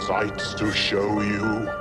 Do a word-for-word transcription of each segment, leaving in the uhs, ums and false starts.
sights to show you.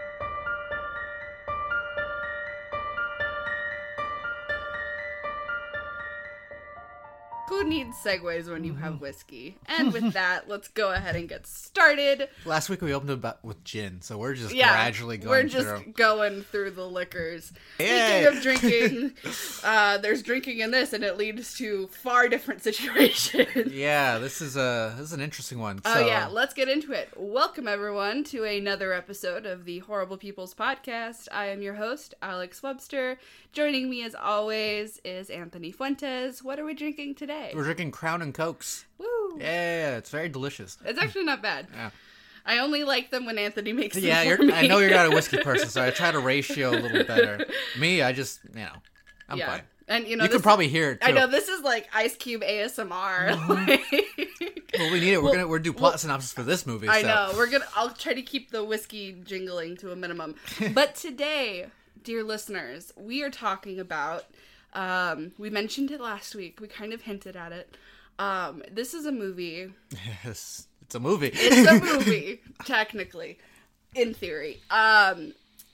Who needs segues when you have whiskey? And with that, let's go ahead and get started. Last week we opened about with gin, so we're just Yeah, gradually going we're just through. going through the liquors. Yay. Speaking of drinking, uh, there's drinking in this, and it leads to far different situations. Yeah, this is a this is an interesting one. Oh so, yeah, let's get into it. Welcome everyone to another episode of the Horrible People's Podcast. I am your host, Alex Webster. Joining me as always is Anthony Fuentes. What are we drinking today? we're drinking Crown and Cokes. Woo! Yeah, it's very delicious. It's actually not bad. Yeah, I only like them when Anthony makes them yeah. for You're, me. I know you're not a whiskey person, so I try to ratio a little better. Me, I just you know, I'm yeah. fine. And you know, You this could probably hear it too. I know this is like Ice Cube A S M R. Like, Well, we need it. We're Well, gonna we're do plot well, synopsis for this movie. I so. know. We're gonna. I'll try to keep the whiskey jingling to a minimum. But today, dear listeners, we are talking about. Um, we mentioned it last week. We kind of hinted at it. Um, this is a movie. Yes, it's a movie. It's a movie, technically, in theory. Um,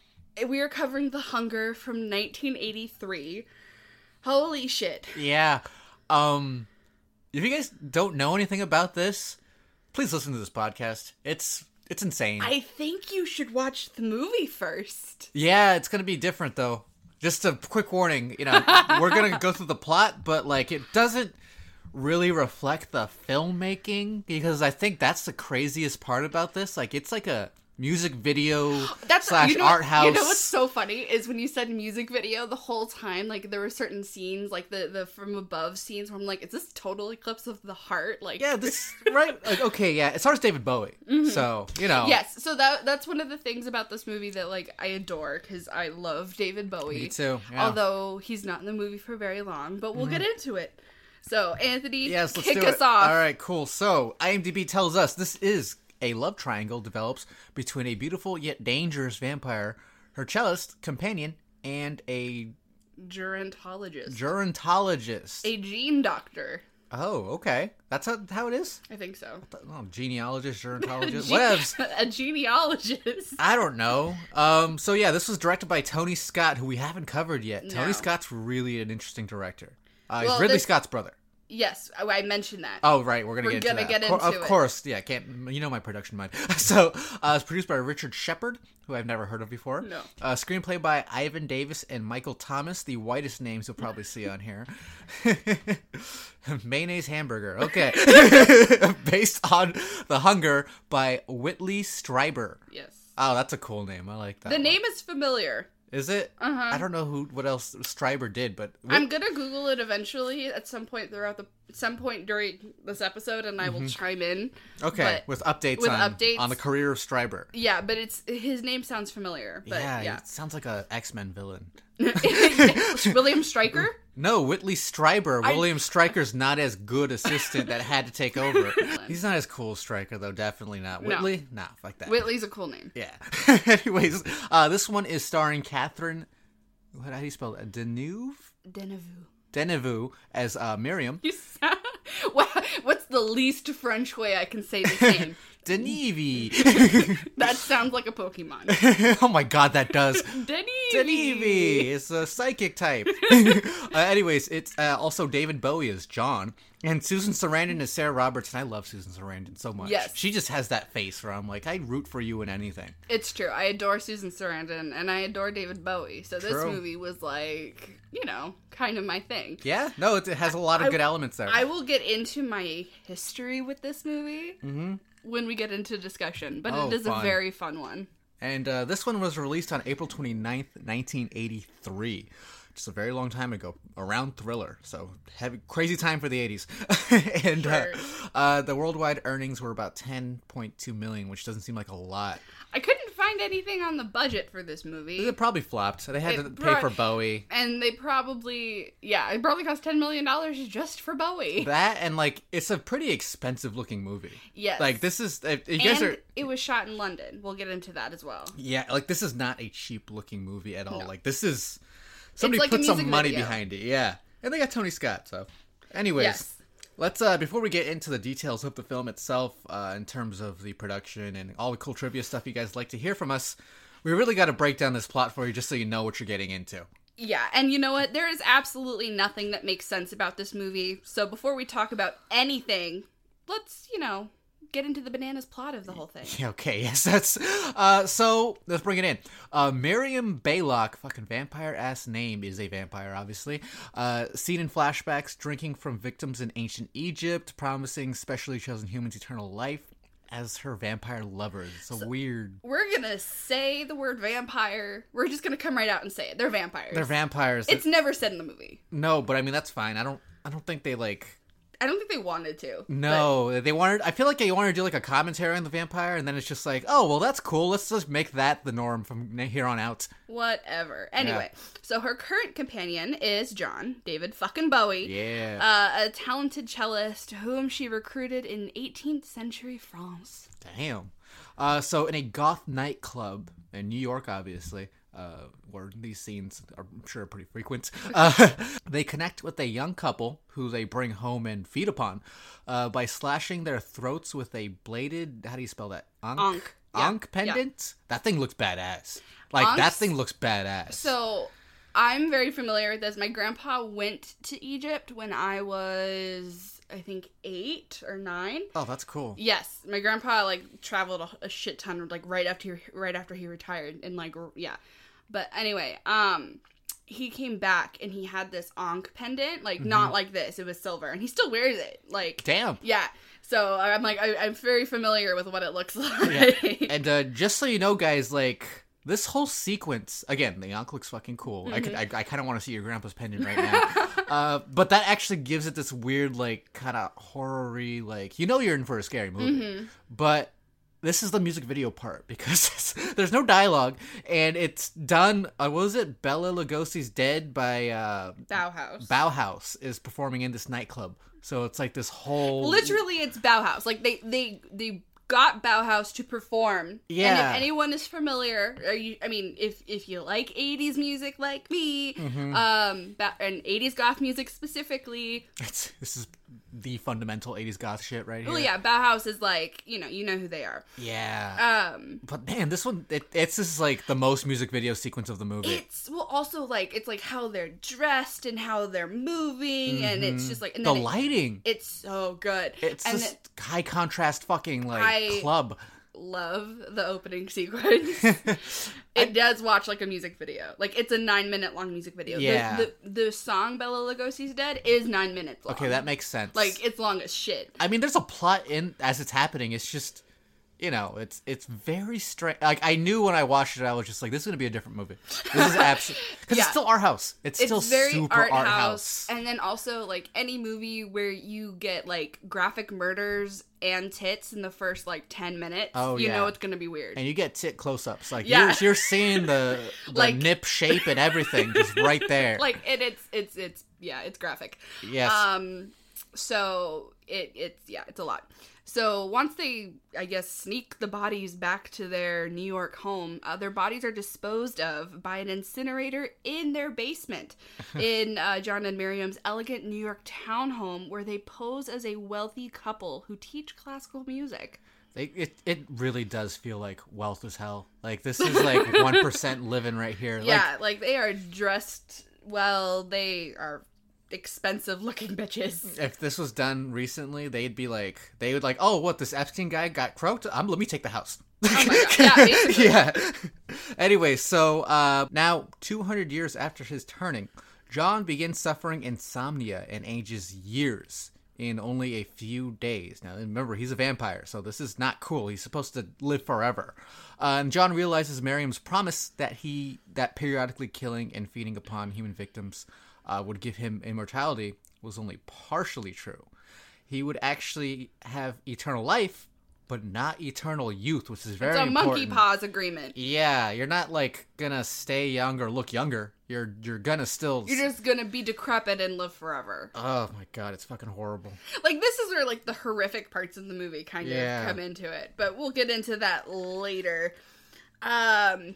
we are covering The Hunger from nineteen eighty-three. Holy shit! Yeah. Um, if you guys don't know anything about this, please listen to this podcast. It's it's insane. I think you should watch the movie first. Yeah, it's gonna be different though. Just a quick warning, you know, we're gonna go through the plot, but like it doesn't really reflect the filmmaking because I think that's the craziest part about this. Like it's like a music video That's slash you know, art house. You know what's so funny is when you said music video the whole time, like there were certain scenes, like the the from above scenes, where I'm like, is this Total Eclipse of the Heart? Like, Yeah, this right. Like okay, yeah, it stars David Bowie, Mm-hmm. so you know. yes. So that that's one of the things about this movie that like I adore because I love David Bowie. Me too. Yeah. Although he's not in the movie for very long, but we'll get into it. So Anthony, Yes, let's kick do us it. off. All right, cool. So, IMDb tells us this is a love triangle develops between a beautiful yet dangerous vampire, her cellist companion, and a Gerontologist, gerontologist. a gene doctor. Oh, okay. That's how, how it is? I think so. Oh, genealogist, gerontologist, Ge- whatevs. a genealogist. I don't know. Um, so yeah, this was directed by Tony Scott, who we haven't covered yet. No. Tony Scott's really an interesting director. Uh, Well, he's Ridley this- Scott's brother. Yes, I, I mentioned that. Oh, right, we're gonna We're get into gonna that. get of, cour- into of it. course, yeah, can't you know my production mind. So, uh, it's produced by Richard Shepard, who I've never heard of before. No. Uh, screenplay by Ivan Davis and Michael Thomas, the whitest names you'll probably see on here. Mayonnaise hamburger, okay. Based on The Hunger by Whitley Strieber. Yes. Oh, that's a cool name. I like that. The one. name is familiar. Is it? Uh-huh. I don't know who what else Strieber did, but I'm gonna Google it eventually at some point throughout the some point during this episode, and I will chime in. okay, but- with updates with on updates. on the career of Strieber. Yeah, but it's his name sounds familiar. But yeah, yeah, it sounds like a X-Men villain. William Stryker. No, Whitley Strieber. I- William Stryker's not as good assistant that had to take over. He's not as cool as Stryker, though. Definitely not. No. Whitley? Nah, like that. Whitley's a cool name. Yeah. Anyways, uh, this one is starring Catherine. What, how do you spell it? Deneuve? Denevu. Deneuve as uh, Miriam. You sound, what, what's the least French way I can say this name? Deneuve. That sounds like a Pokemon. Oh my god, that does. Deneve. Deneuve is a psychic type. uh, anyways, it's uh, also David Bowie as John, and Susan Sarandon is Sarah Roberts, and I love Susan Sarandon so much. Yes. She just has that face where I'm like, I'd root for you in anything. It's true. I adore Susan Sarandon, and I adore David Bowie. So this True. movie was like, you know, kind of my thing. Yeah? No, it, it has a lot of I- good elements there. I will get into my history with this movie Mhm. when we get into discussion, but Oh, it is fun. a very fun one. And uh, this one was released on April twenty-ninth, nineteen eighty-three. Just a very long time ago, around Thriller. So, heavy, crazy time for the eighties. And Sure. uh, uh, the worldwide earnings were about ten point two million, which doesn't seem like a lot. I couldn't find anything on the budget for this movie. It probably flopped. They had It to pay pro- for Bowie. And they probably, yeah, it probably cost ten million dollars just for Bowie. That and like it's a pretty expensive looking movie. Yes. Like this is if you guys and are it was shot in London. We'll get into that as well. yeah, like this is not a cheap looking movie at all. No. Like this is somebody like a put some music money video. behind it. Yeah. And they got Tony Scott, so anyways. Yes. Let's, uh, before we get into the details of the film itself, uh, in terms of the production and all the cool trivia stuff you guys like to hear from us, we really got to break down this plot for you just so you know what you're getting into. Yeah, and you know what? There is absolutely nothing that makes sense about this movie. So before we talk about anything, let's, you know, get into the bananas plot of the whole thing. Okay, yes, that's... Uh, so, let's bring it in. Uh, Miriam Baylock, fucking vampire-ass name, is a vampire, obviously. Uh, seen in flashbacks, drinking from victims in ancient Egypt, promising specially chosen humans eternal life as her vampire lovers. It's so, so weird. We're gonna say the word vampire. We're just gonna come right out and say it. They're vampires. They're vampires. It's never said in the movie. No, but I mean, that's fine. I don't, I don't think they, like... I don't think they wanted to. No, but... they wanted... I feel like they wanted to do, like, a commentary on the vampire, and then it's just like, oh, well, that's cool. Let's just make that the norm from here on out. Whatever. Anyway, yeah. So her current companion is John, David fucking Bowie. Yeah. Uh, a talented cellist whom she recruited in eighteenth century France. Damn. Uh, so in a goth nightclub in New York, obviously... Uh, where these scenes are, I'm sure, pretty frequent. Uh, they connect with a young couple who they bring home and feed upon uh, by slashing their throats with a bladed, how do you spell that? Ankh? Ankh. Yeah. Ankh pendant? Yeah. That thing looks badass. Like, Ankhs, that thing looks badass. So, I'm very familiar with this. My grandpa went to Egypt when I was, I think, eight or nine. Oh, that's cool. Yes. My grandpa, like, traveled a, a shit ton, like, right after, right after he retired. And, like, yeah. But anyway, um, he came back and he had this Ankh pendant, like, mm-hmm. not like this. It was silver. And he still wears it. Like, damn. Yeah. So I'm like, I, I'm very familiar with what it looks like. Yeah. And uh, just so you know, guys, like, this whole sequence, again, the Ankh looks fucking cool. Mm-hmm. I could, I, I kind of want to see your grandpa's pendant right now. uh, but that actually gives it this weird, like, kind of horror-y, like, you know you're in for a scary movie. Mm-hmm. But this is the music video part, because it's, there's no dialogue, and it's done, uh, what was it? Bela Lugosi's Dead by... Uh, Bauhaus. Bauhaus is performing in this nightclub. So it's like this whole... Literally, it's Bauhaus. Like, they, they, they got Bauhaus to perform. Yeah. And if anyone is familiar, or you, I mean, if if you like eighties music like me, mm-hmm. um, and eighties goth music specifically... It's, this is the fundamental eighties goth shit right here. Well, yeah, Bauhaus is like, you know, you know who they are. Yeah. Um, but man, this one, it, it's just like the most music video sequence of the movie. It's, well, also like, it's like how they're dressed and how they're moving, mm-hmm. and it's just like... And the then lighting. It, it's so good. It's and this it, high contrast fucking, like, I club. love the opening sequence. It does watch like a music video. Like, it's a nine minute long music video. Yeah. The, the, the song Bela Lugosi's Dead is nine minutes long. Okay, that makes sense. Like, it's long as shit. I mean, there's a plot in as it's happening. It's just, you know, it's it's very strange. Like, I knew when I watched it, I was just like, this is going to be a different movie. This is absolutely... Because yeah. It's still art house. It's, it's still very super art, art house. house. And then also, like, any movie where you get, like, graphic murders and tits in the first, like, ten minutes, oh, you yeah. know it's going to be weird. And you get tit close-ups. Like, yeah. you're, you're seeing the, the like, nip shape and everything just right there. Like, and it's, it's, it's, yeah, it's graphic. Yes. Um, so, it, it's, yeah, it's a lot. So once they, I guess, sneak the bodies back to their New York home, uh, their bodies are disposed of by an incinerator in their basement in uh, John and Miriam's elegant New York townhome, where they pose as a wealthy couple who teach classical music. It, it it really does feel like wealth as hell. Like, this is like one percent living right here. Yeah, like, like they are dressed well. They are expensive looking bitches. If this was done recently, they'd be like, they would like, oh, what, this Epstein guy got croaked? Um, let me take the house. Oh my god, yeah, basically. Yeah. Anyway, so uh, now two hundred years after his turning, John begins suffering insomnia and ages years in only a few days. Now, remember, he's a vampire, so this is not cool. He's supposed to live forever. Uh, and John realizes Miriam's promise that he, that periodically killing and feeding upon human victims Uh, would give him immortality was only partially true. He would actually have eternal life, but not eternal youth, which is very important. It's a important. monkey paws agreement. Yeah, you're not like gonna stay young or look younger. You're you're gonna still. You're just gonna be decrepit and live forever. Oh my god, it's fucking horrible. Like, this is where like the horrific parts of the movie kind yeah. of come into it, but we'll get into that later. Um.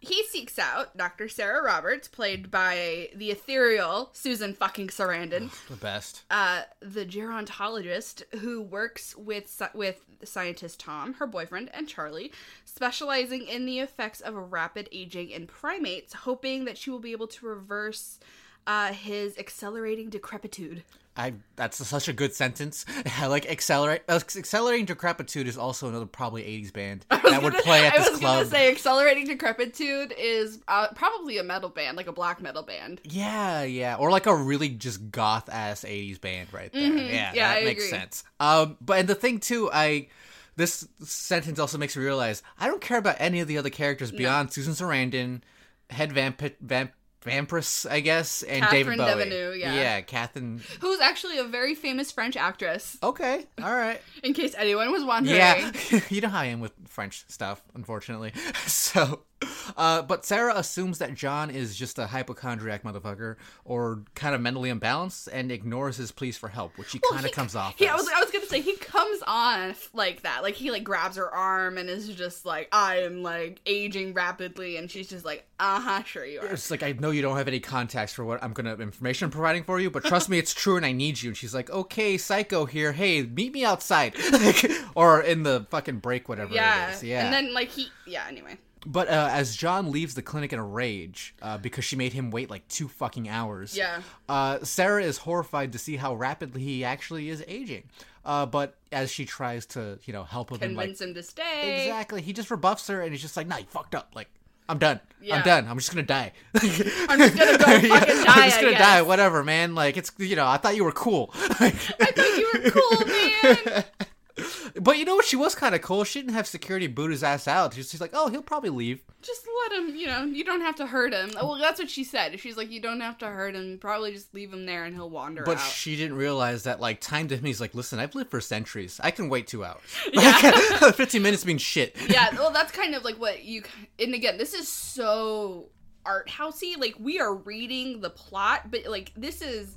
he seeks out Doctor Sarah Roberts, played by the ethereal Susan fucking Sarandon. The best. Uh, the gerontologist who works with with scientist Tom, her boyfriend, and Charlie, specializing in the effects of rapid aging in primates, hoping that she will be able to reverse uh, his accelerating decrepitude. I that's such a good sentence. I like accelerate. Uh, accelerating decrepitude is also another probably eighties band that gonna, would play at this I was club. gonna say accelerating decrepitude is uh, probably a metal band, like a black metal band. Yeah, yeah, or like a really just goth ass eighties band right there. Mm-hmm. Yeah, Yeah, that I makes agree. sense. Um, but and the thing too, I this sentence also makes me realize I don't care about any of the other characters beyond Susan Sarandon, head vamp vamp. Vampiress, I guess, and Catherine David Bowie. Deneuve, yeah. Yeah, Catherine. Who's actually a very famous French actress, Okay, all right. in case anyone was wondering. Yeah, you know how I am with French stuff, unfortunately. So, uh, but Sarah assumes that John is just a hypochondriac motherfucker or kind of mentally imbalanced and ignores his pleas for help, which he Well, kind of he- comes off He, as. I was, I was gonna say he comes on like that, like he like grabs her arm and is just like, I am like aging rapidly, and she's just like, uh huh, sure you are. It's like, I know you don't have any context for what I'm gonna information I'm providing for you, but trust me, it's true and I need you. And she's like, okay, Psycho here. Hey, meet me outside. Like, or in the fucking break, whatever Yeah, it is. Yeah. and then like he, yeah. Anyway, But uh, as John leaves the clinic in a rage, uh, because she made him wait like two fucking hours, Yeah. uh, Sarah is horrified to see how rapidly he actually is aging. Uh, but as she tries to, you know, help him, and, like, convince him to stay. exactly, he just rebuffs her, and he's just like, "Nah, you fucked up. Like, I'm done. Yeah. I'm done. I'm just gonna die. I'm just gonna go fucking die. I'm just I gonna guess. die. Whatever, man. Like, it's you know, I thought you were cool. Like, I thought you were cool, man. but you know what? She was kind of cool. She didn't have security boot his ass out. She's, she's like, oh, he'll probably leave. Just let him, you know, you don't have to hurt him. Well, that's what she said. She's like, you don't have to hurt him. Probably just leave him there and he'll wander But out. she didn't realize that, like, time to him, he's like, listen, I've lived for centuries. I can wait two hours. Yeah. Like, fifteen minutes means shit. Yeah, well, that's kind of like what you. And again, this is so art housey. Like, we are reading the plot, but like, this is.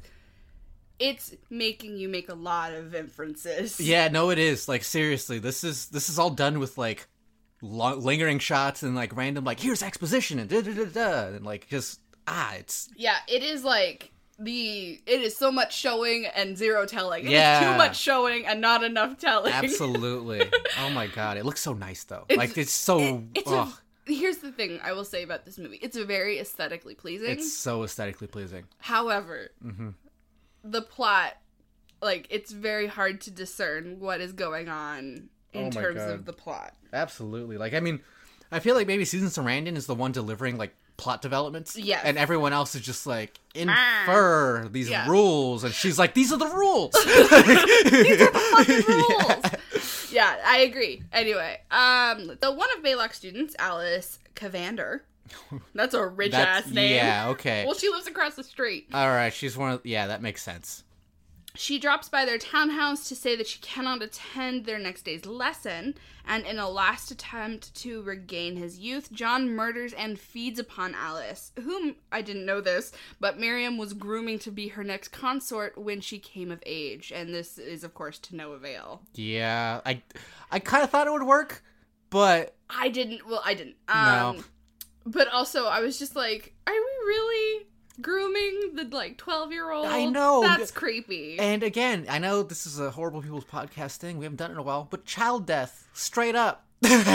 It's making you make a lot of inferences. Yeah, no, it is. Like, seriously, this is this is all done with, like, lo- lingering shots and, like, random, like, here's exposition and da-da-da-da. And, like, just, ah, it's... Yeah, it is like. The it is so much showing and zero telling. It Yeah. is too much showing and not enough telling. Absolutely. Oh, my God. It looks so nice, though. It's- like, it's so... It- it's ugh. a, here's the thing I will say about this movie. It's very aesthetically pleasing. It's so aesthetically pleasing. However, Mm-hmm. the plot, like, it's very hard to discern what is going on in Oh my terms God. of the plot. Absolutely. Like, I mean, I feel like maybe Susan Sarandon is the one delivering, like, plot developments. Yes. And everyone else is just like, infer these Yeah. rules. And she's like, these are the rules. These are the fucking rules. Yeah, I agree. Anyway, um, the one of Baylock's students, Alice Cavander. That's a rich That's- ass name. Yeah, okay. Well, she lives across the street. All right, she's one of... Yeah, that makes sense. She drops by their townhouse to say that she cannot attend their next day's lesson, and in a last attempt to regain his youth, John murders and feeds upon Alice, whom, I didn't know this, but Miriam was grooming to be her next consort when she came of age, and this is, of course, to no avail. Yeah, I, I kind of thought it would work, but... I didn't, well, I didn't. Um, No. But also, I was just like, are we really grooming the, like, twelve-year-old? I know. That's creepy. And again, I know this is a Horrible People's podcast thing. We haven't done it in a while, but child death, straight up. Like,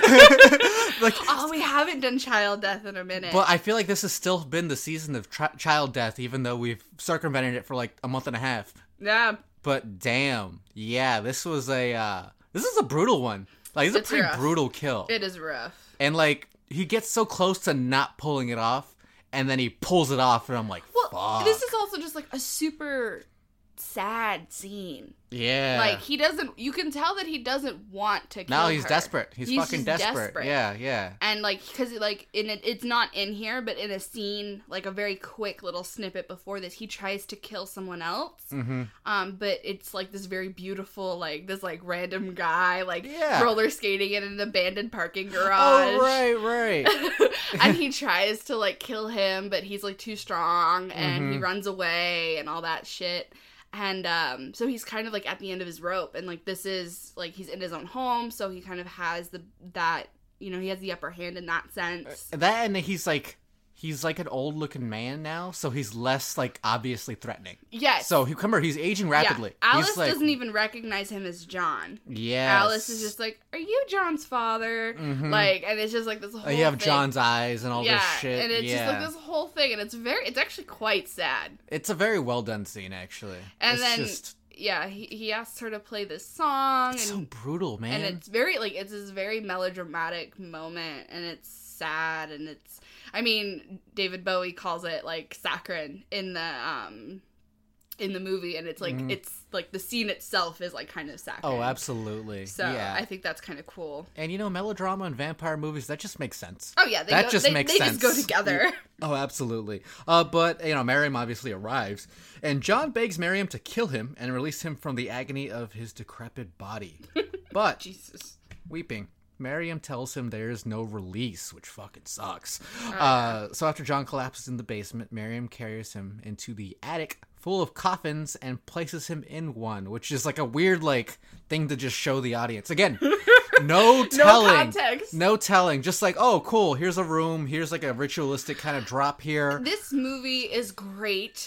Oh, we haven't done child death in a minute. but I feel like this has still been the season of tri- child death, even though we've circumvented it for like a month and a half. Yeah. But damn, yeah, this was a uh, this is a brutal one. Like, it's a It's pretty rough. brutal kill. It is rough. And like, he gets so close to not pulling it off, and then he pulls it off, and I'm like, Well, fuck. this is also just like a super sad scene. Yeah. Like, he doesn't, you can tell that he doesn't want to kill No, he's her. desperate. He's, fucking just desperate. Yeah, yeah. And like, because like in it, it's not in here, but in a scene, like a very quick little snippet before this, he tries to kill someone else. Mm-hmm. Um, but it's like this very beautiful, like this like random guy, like Yeah. roller skating in an abandoned parking garage. Oh, right, right. And he tries to like kill him, but he's like too strong, and he Mhm. runs away and all that shit. And um, so he's kind of like at the end of his rope, and like this is like he's in his own home, so he kind of has the that you know, he has the upper hand in that sense. That, and he's like, he's like an old looking man now, so he's less like obviously threatening. Yes. So he, come here, he's aging rapidly. Yeah. Alice he's like, doesn't even recognize him as John. Yeah. Alice is just like, "Are you John's father?" Mm-hmm. Like, and it's just like this whole. You have thing. John's eyes and all yeah, this shit. and it's yeah. just like this whole thing, and it's very, it's actually quite sad. It's a very well done scene, actually. And it's then, just, yeah, he he asks her to play this song, it's and so brutal, man. and it's very like it's this very melodramatic moment, and it's sad, and it's. I mean, David Bowie calls it like saccharine in the um in the movie, and it's like mm. it's like the scene itself is like kind of saccharine. Oh, absolutely. So yeah. I think that's kind of cool. And you know, melodrama and vampire movies, that just makes sense. Oh yeah, they that go, just they, makes they sense. They just go together. Oh, absolutely. Uh, but you know, Miriam obviously arrives, and John begs Miriam to kill him and release him from the agony of his decrepit body. But Jesus, weeping. Miriam tells him there is no release, which fucking sucks. Oh, uh, so after John collapses in the basement, Miriam carries him into the attic full of coffins and places him in one, which is like a weird like thing to just show the audience. Again, no telling. No context. No telling. Just like, oh, cool, here's a room. Here's like a ritualistic kind of drop here. This movie is great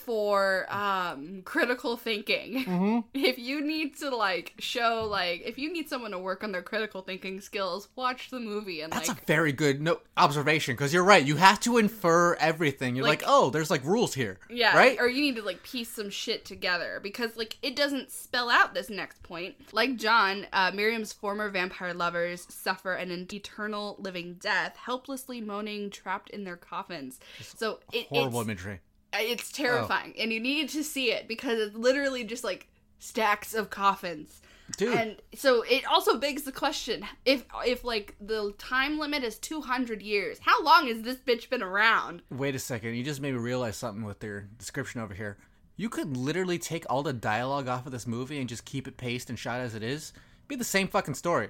for um critical thinking. Mm-hmm. If you need to like show like if you need someone to work on their critical thinking skills, watch the movie. And that's like a very good no observation, because you're right, you have to infer everything. You're like, like, oh, there's like rules here, yeah, right? Or you need to like piece some shit together, because like it doesn't spell out this next point. Like John, uh, Miriam's former vampire lovers suffer an eternal living death, helplessly moaning, trapped in their coffins. So it, horrible it's, imagery. It's terrifying, oh. and you need to see it because it's literally just like stacks of coffins. Dude. And so it also begs the question, if if like the time limit is two hundred years, how long has this bitch been around? Wait a second, you just made me realize something with their description over here. You could literally take all the dialogue off of this movie and just keep it paced and shot as it is. It'd be the same fucking story.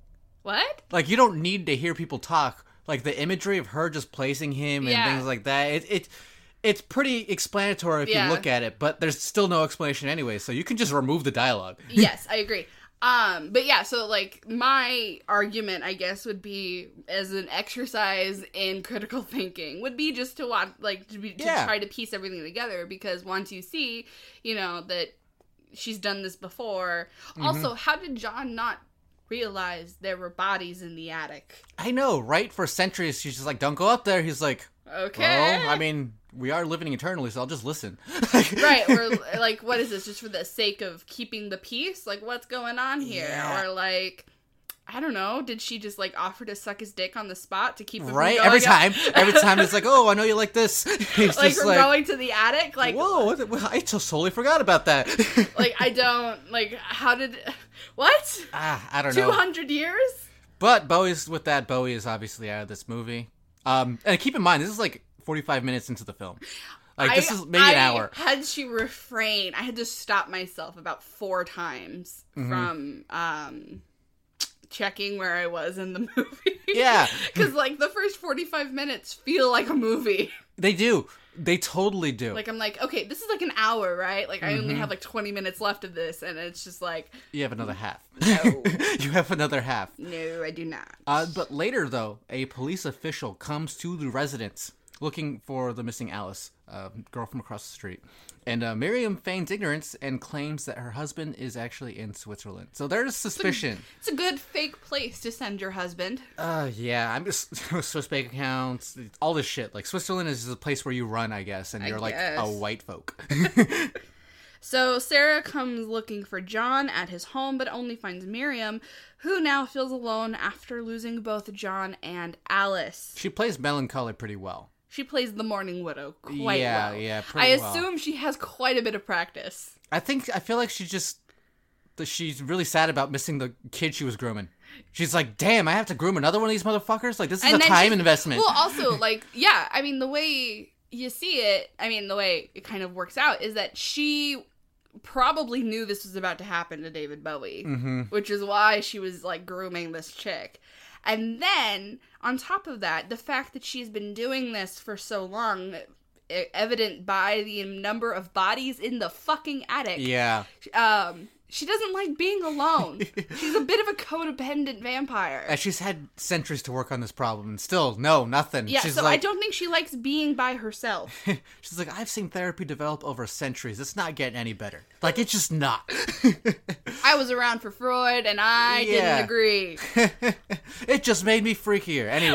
What? Like, you don't need to hear people talk. Like, the imagery of her just placing him and yeah. things like that, it... it It's pretty explanatory if yeah. you look at it, but there's still no explanation anyway, so you can just remove the dialogue. Yes, I agree. Um, but yeah, so like my argument, I guess, would be as an exercise in critical thinking would be just to watch, like, to, be, to yeah. try to piece everything together, because once you see, you know, that she's done this before. Mm-hmm. Also, how did John not realize there were bodies in the attic? I know, right? For centuries, she's just like, don't go up there. He's like, okay. Well, I mean, we are living eternally, so I'll just listen. Right, or like, what is this, just for the sake of keeping the peace? Like, what's going on here? Yeah. Or like, I don't know, did she just like offer to suck his dick on the spot to keep him right? from going Every up? time. Every time it's like, oh, I know you like this. He's like, just from like, going to the attic? Like, whoa, what the, I just totally forgot about that. like, I don't, like, how did, what? Ah, I don't know. two hundred years? But Bowie's, with that, Bowie is obviously out of this movie. Um, and keep in mind, this is like forty-five minutes into the film. Like, this I, is maybe I an hour. I had to refrain. I had to stop myself about four times mm-hmm. from um, checking where I was in the movie. Yeah. Because, like, the first forty-five minutes feel like a movie. They do. They totally do. Like, I'm like, okay, this is like an hour, right? Like, I mm-hmm. only have like twenty minutes left of this, and it's just like... You have another half. No. You have another half. No, I do not. Uh, but later, though, a police official comes to the residence looking for the missing Alice, a uh, girl from across the street. And uh, Miriam feigns ignorance and claims that her husband is actually in Switzerland. So there's suspicion. It's a, it's a good fake place to send your husband. Uh, yeah, I'm just Swiss bank accounts, all this shit. Like, Switzerland is the place where you run, I guess, and you're I like guess. a white folk. So Sarah comes looking for John at his home, but only finds Miriam, who now feels alone after losing both John and Alice. She plays melancholy pretty well. She plays the Mourning Widow quite yeah, well. Yeah, yeah, I well. assume she has quite a bit of practice. I think, I feel like she just, she's really sad about missing the kid she was grooming. She's like, damn, I have to groom another one of these motherfuckers? Like, this is and a time she, investment. Well, also, like, yeah, I mean, the way you see it, I mean, the way it kind of works out is that she probably knew this was about to happen to David Bowie, mm-hmm. which is why she was, like, grooming this chick. And then, on top of that, the fact that she's been doing this for so long, evident by the number of bodies in the fucking attic. Yeah. Um, she doesn't like being alone. She's a bit of a codependent vampire. And she's had centuries to work on this problem, and still, no, nothing. Yeah, she's so like, I don't think she likes being by herself. she's like, I've seen therapy develop over centuries. It's not getting any better. Like, it's just not. I was around for Freud, and I Yeah. didn't agree. It just made me freakier. Anyway.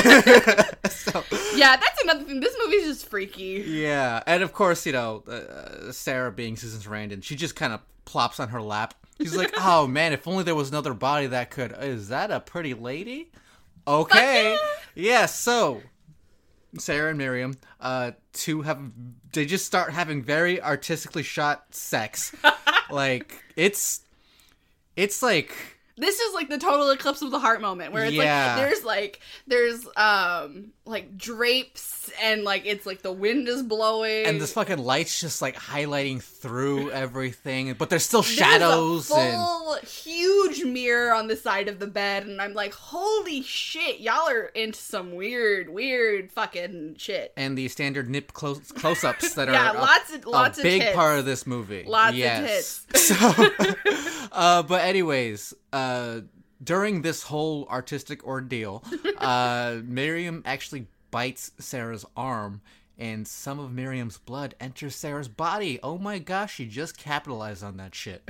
so, Yeah, that's another thing. This movie's just freaky. yeah, and of course, you know, uh, Sarah being Susan Sarandon, she just kind of plops on her lap. She's like, oh man, if only there was another body that could. Is that a pretty lady? Okay. Yeah, so Sarah and Miriam, uh, two have, they just start having very artistically shot sex. Like, it's, it's like, This is like the total eclipse of the heart moment where it's Yeah. like there's like there's um like drapes and like it's like the wind is blowing and this fucking light's just like highlighting through everything, but there's still There's shadows a and full huge mirror on the side of the bed, and I'm like, holy shit, y'all are into some weird, weird fucking shit. and the standard nip close close ups that are Yeah, a, lots of lots a of big tits. part of this movie. Lots yes. of tits. So, uh, but anyways, uh, during this whole artistic ordeal, uh, Miriam actually bites Sarah's arm, and some of Miriam's blood enters Sarah's body. Oh my gosh, she just capitalized on that shit.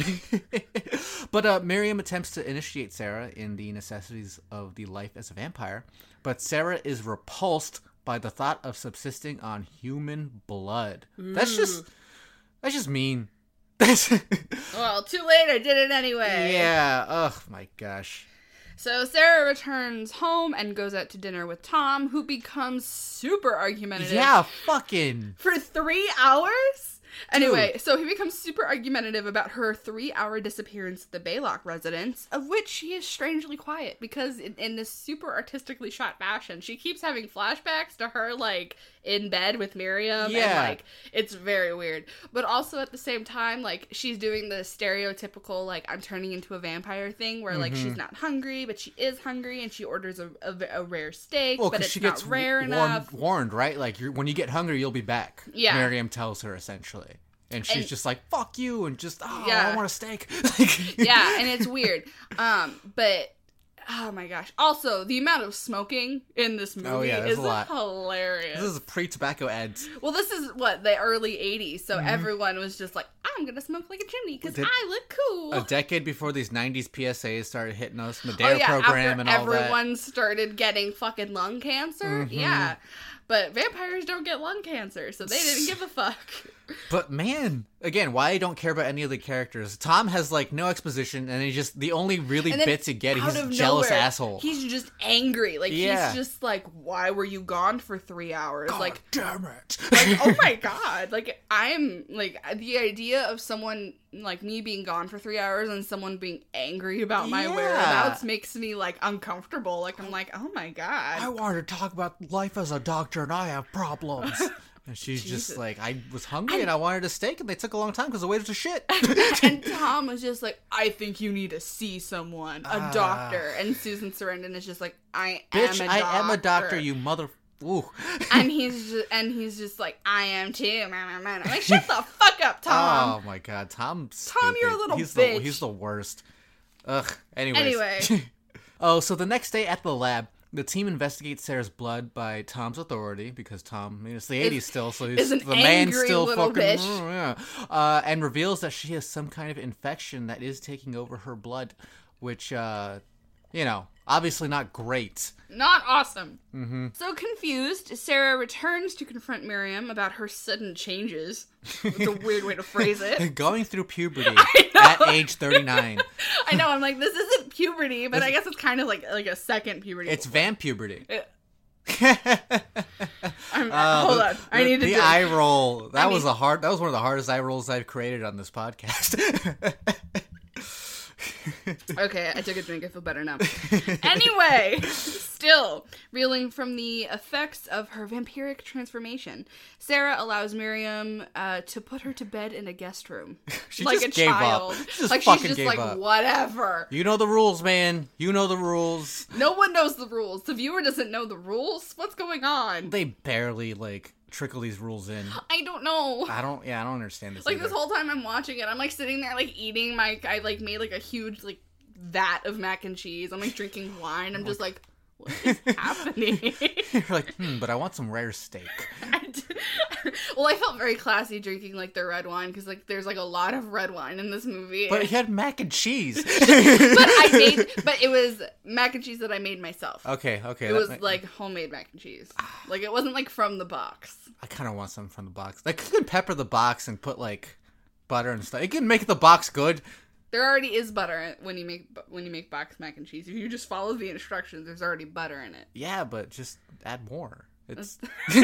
But uh, Miriam attempts to initiate Sarah in the necessities of the life as a vampire, but Sarah is repulsed by the thought of subsisting on human blood. That's just, that's just mean. That's Well, too late, I did it anyway. yeah. Oh my gosh. So Sarah returns home and goes out to dinner with Tom, who becomes super argumentative. Yeah, fucking. For three hours? Anyway, so he becomes super argumentative about her three-hour disappearance at the Baylock residence, of which she is strangely quiet, because in, in this super artistically shot fashion, she keeps having flashbacks to her, like, in bed with Miriam, Yeah. and, like, it's very weird. But also, at the same time, like, she's doing the stereotypical, like, I'm turning into a vampire thing, where, like, Mm-hmm. she's not hungry, but she is hungry, and she orders a, a, a rare steak, Well, but because it's she not gets rare warned, enough. warned, right? Like, you're, when you get hungry, you'll be back. Yeah. Miriam tells her, essentially. And she's And- just like, fuck you, and just, oh, Yeah. I want a steak. Like- Yeah, and it's weird. Um, but oh my gosh. Also, the amount of smoking in this movie Oh, yeah, there's is a lot. hilarious. This is pre-tobacco ads. Well, this is what, the early eighties, so Mm-hmm. everyone was just like, I'm gonna smoke like a chimney because Did- I look cool. A decade before these nineties P S As started hitting us, the oh DARE yeah, program after and all everyone started getting fucking lung cancer. Mhm. Yeah. But vampires don't get lung cancer, so they didn't give a fuck. that. But man, again, why I don't care about any of the characters. Tom has like no exposition, and he just, the only really And then bits you get, out he's a of jealous nowhere, asshole. He's just angry. Like, Yeah. he's just like, why were you gone for three hours? God like, damn it. like, oh my god, like, I'm, like, the idea of someone, like, me being gone for three hours and someone being angry about my Yeah. whereabouts makes me, like, uncomfortable. Like, I'm like, oh my god. I wanted to talk about life as a doctor, and I have problems. And she's Jesus. just like, I was hungry and I wanted a steak, and they took a long time because the waiters are shit. And Tom was just like, I think you need to see someone, a Ah. doctor. And Susan Sarandon is just like, I Bitch, am a doctor. I am a doctor, you mother. Ooh. And he's just, and he's just like, I am too. Man, man. I'm like, shut the fuck up, Tom. Oh my god, Tom's Tom, you're a stupid. little he's bitch. The, he's the worst. Ugh. Anyways. Anyway. Oh, so the next day at the lab, the team investigates Sarah's blood by Tom's authority, because Tom, I mean, it's the eighties still, so he's is an the man angry still little fucking, bitch. oh, yeah. Uh, and reveals that she has some kind of infection that is taking over her blood, which, uh, you know, obviously not great. Not awesome. Mm-hmm. So confused, Sarah returns to confront Miriam about her sudden changes. It's a weird way to phrase it. Going through puberty I know. at age thirty-nine. I know, I'm like, this isn't puberty, but I guess it's kind of like like a second puberty. It's vamp puberty. It- Uh, I'm, hold the- on, I the- need to the do eye roll. That I was mean- a hard. That was one of the hardest eye rolls I've created on this podcast. Okay, I took a drink. I feel better now. Anyway, Still, reeling from the effects of her vampiric transformation, Sarah allows Miriam uh, to put her to bed in a guest room. She like just a gave child. up. She just like fucking she's just gave like, up. whatever. You know the rules, man. You know the rules. No one knows the rules. The viewer doesn't know the rules. What's going on? They barely, like, trickle these rules in. I don't know. I don't, yeah, I don't understand this Like, either. this whole time I'm watching it, I'm, like, sitting there, like, eating my, I, like, made, like, a huge, like, vat of mac and cheese. I'm, like, drinking wine. I'm just, like, what is happening? You're like, hmm, but I want some rare steak. I did- well, I felt very classy drinking, like, the red wine, because, like, there's, like, a lot of red wine in this movie. But he had mac and cheese. But I made, but it was mac and cheese that I made myself. Okay, okay. It that was, ma- like, homemade mac and cheese. Like, it wasn't, like, from the box. I kind of want some from the box. Like, you can pepper the box and put, like, butter and stuff. It can make the box good. There already is butter when you make when you make box mac and cheese. If you just follow the instructions, there's already butter in it. Yeah, but just add more. It's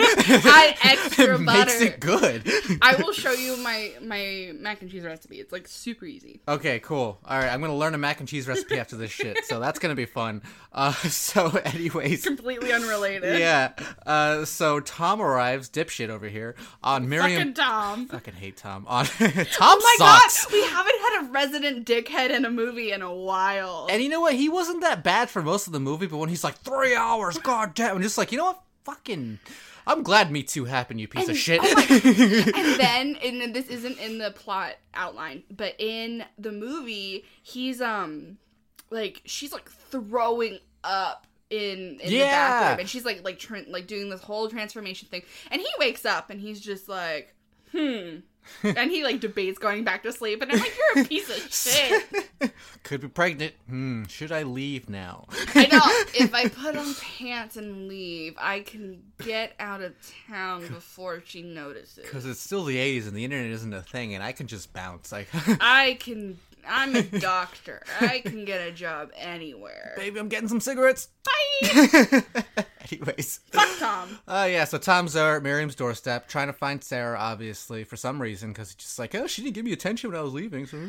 Add extra it butter. makes it good. I will show you my my mac and cheese recipe. It's like super easy. Okay, cool. All right, I'm gonna learn a mac and cheese recipe after this shit, so that's gonna be fun. Uh, so, anyways, Completely unrelated. yeah. Uh, so Tom arrives, dipshit over here, on Miriam. Fucking Tom. Fucking hate Tom. On Tom Oh my sucks. god, we haven't had a resident dickhead in a movie in a while. And you know what? He wasn't that bad for most of the movie, but when he's like three hours, god damn, I'm just like, you know what? Fucking, I'm glad Me Too happened, you piece And- of shit. oh my- and then, and this isn't in the plot outline, but in the movie, he's um, like she's like throwing up in in the Yeah. bathroom, and she's like like tra- like doing this whole transformation thing, and he wakes up and he's just like, hmm. And he, like, debates going back to sleep. And I'm like, you're a piece of shit. Could be pregnant. Hmm, should I leave now? I know. If I put on pants and leave, I can get out of town before she notices. Because it's still the eighties and the internet isn't a thing, and I can just bounce. Like, I can... I'm a doctor. I can get a job anywhere. baby, I'm getting some cigarettes. Bye! Anyways. Fuck Tom. Uh, yeah, so Tom's there at Miriam's doorstep, trying to find Sarah, obviously, for some reason, because he's just like, oh, she didn't give me attention when I was leaving, so...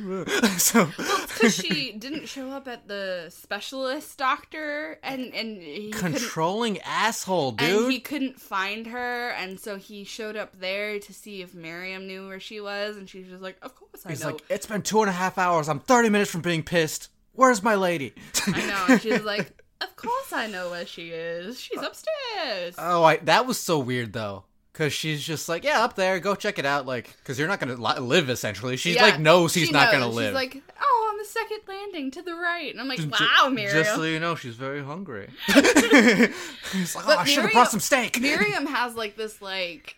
so Because she didn't show up at the specialist doctor, and, and he couldn't... controlling asshole, dude. And he couldn't find her, and so he showed up there to see if Miriam knew where she was, and she was just like, of course I He's know. like, it's been two and a half hours. I'm thirty minutes from being pissed. Where's my lady? I know, and she was like, of course I know where she is. She's upstairs. Oh, I, that was so weird, though. Because she's just like, yeah, up there. Go check it out. Like, because you're not going to li- live, essentially. She, Yeah, like, knows he's she not knows. going to live. She's like, oh, on the second landing to the right. And I'm like, Ju- wow, Miriam. Just so you know, she's very hungry. He's like, oh, But I should have Miriam- brought some steak. Miriam has, like, this, like,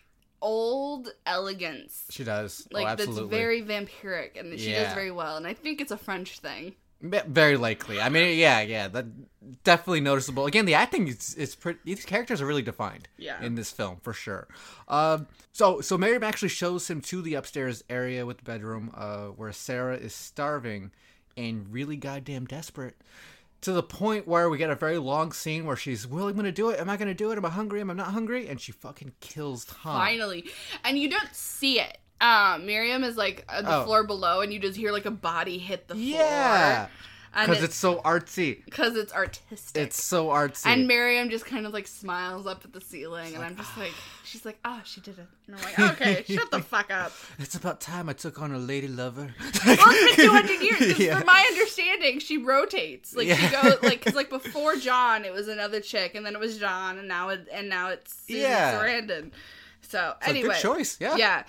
old elegance. She does. Like, oh, absolutely. that's very vampiric, and she Yeah. does very well. And I think it's a French thing. Ma- Very likely. I mean, yeah, yeah, that definitely noticeable. Again, the acting is is pretty. These characters are really defined. Yeah. In this film, for sure. Um. So, so Miriam actually shows him to the upstairs area with the bedroom, uh, where Sarah is starving and really goddamn desperate, to the point where we get a very long scene where she's, well, I'm gonna do it. Am I gonna do it? Am I hungry? Am I not hungry? And she fucking kills Tom. Finally. And you don't see it. Um, Miriam is, like, on the Oh. floor below, and you just hear, like, a body hit the Yeah. floor. And Because it's so artsy. Because it's artistic. It's so artsy. And Miriam just kind of, like, smiles up at the ceiling, and I'm just like, she's like, oh, she did it. And I'm like, okay, shut the fuck up. It's about time I took on a lady lover. Well, it's been two hundred years. 'Cause Yeah. from my understanding, she rotates. Like, she Yeah. goes, like, because, like, before John, it was another chick, and then it was John, and now it, and now it's Susan Yeah. Sarandon. So, It's anyway. a good choice, yeah. Yeah.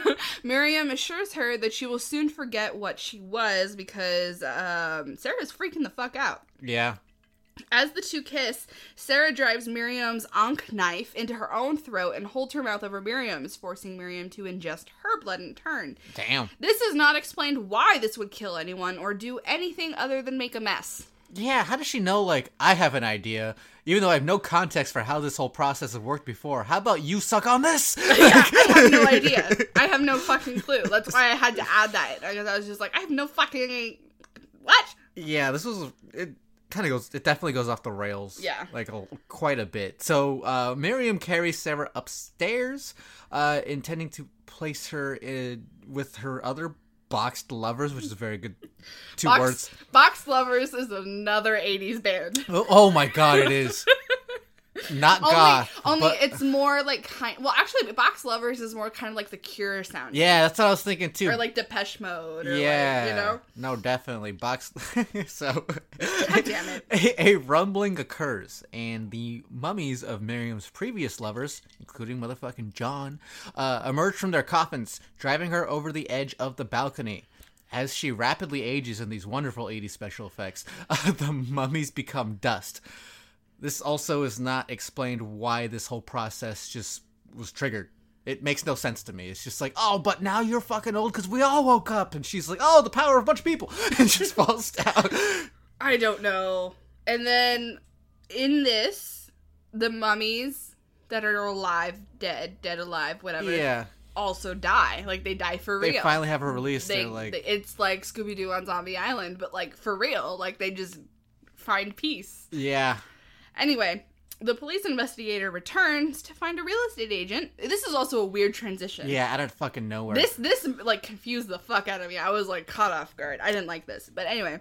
Miriam assures her that she will soon forget what she was because um, Sarah's freaking the fuck out. Yeah. As the two kiss, Sarah drives Miriam's Ankh knife into her own throat and holds her mouth over Miriam's, forcing Miriam to ingest her blood in turn. Damn. This is not explained why this would kill anyone or do anything other than make a mess. Yeah, how does she know, like, I have an idea, even though I have no context for how this whole process has worked before? How about you suck on this? Yeah, I have no idea. I have no fucking clue. That's why I had to add that. Because I was just like, I have no fucking... What? Yeah, this was... It kind of goes... It definitely goes off the rails. Yeah. Like, a, quite a bit. So, uh, Miriam carries Sarah upstairs, uh, intending to place her in, with her other boxed lovers, which is a very good two Box, words. Box Lovers is another eighties band. Oh, oh my god, it is. Not only, goth. only but... it's more like kind. Well, actually, Box Lovers is more kind of like the Cure sound. Yeah, that's what I was thinking too. Or like Depeche Mode. Or yeah, like, you know. No, definitely Box. so, God damn it. A, a rumbling occurs, and the mummies of Miriam's previous lovers, including motherfucking John, uh, emerge from their coffins, driving her over the edge of the balcony. As she rapidly ages in these wonderful eighties special effects, uh, the mummies become dust. This also is not explained why this whole process just was triggered. It makes no sense to me. It's just like, oh, but now you're fucking old because we all woke up. And she's like, oh, the power of a bunch of people. And just falls down. I don't know. And then in this, the mummies that are alive, dead, dead alive, whatever. Yeah. Also die. Like, they die for real. They finally have her released. They, They're like... they, it's like Scooby-Doo on Zombie Island, but, like, for real. Like, they just find peace. Yeah. Anyway, the police investigator returns to find a real estate agent. This is also a weird transition. Yeah, out of fucking nowhere. This, this, like, confused the fuck out of me. I was, like, caught off guard. I didn't like this. But anyway,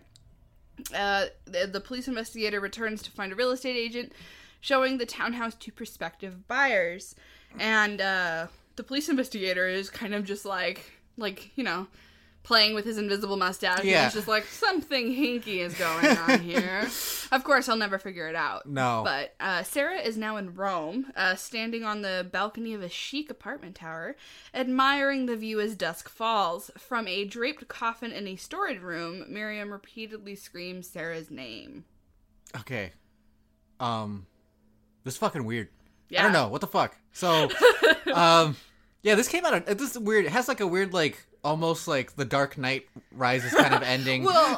uh, the, the police investigator returns to find a real estate agent showing the townhouse to prospective buyers. And, uh... the police investigator is kind of just like, like, you know, playing with his invisible mustache. Yeah. And he's just like, something hinky is going on here. Of course, I'll never figure it out. No. But uh, Sarah is now in Rome, uh, standing on the balcony of a chic apartment tower, admiring the view as dusk falls. From a draped coffin in a storage room, Miriam repeatedly screams Sarah's name. Okay. Um, this is fucking weird. Yeah. I don't know. What the fuck? So, um... yeah, this came out of, this is weird, it has like a weird, like, almost like the Dark Knight Rises kind of ending. Well,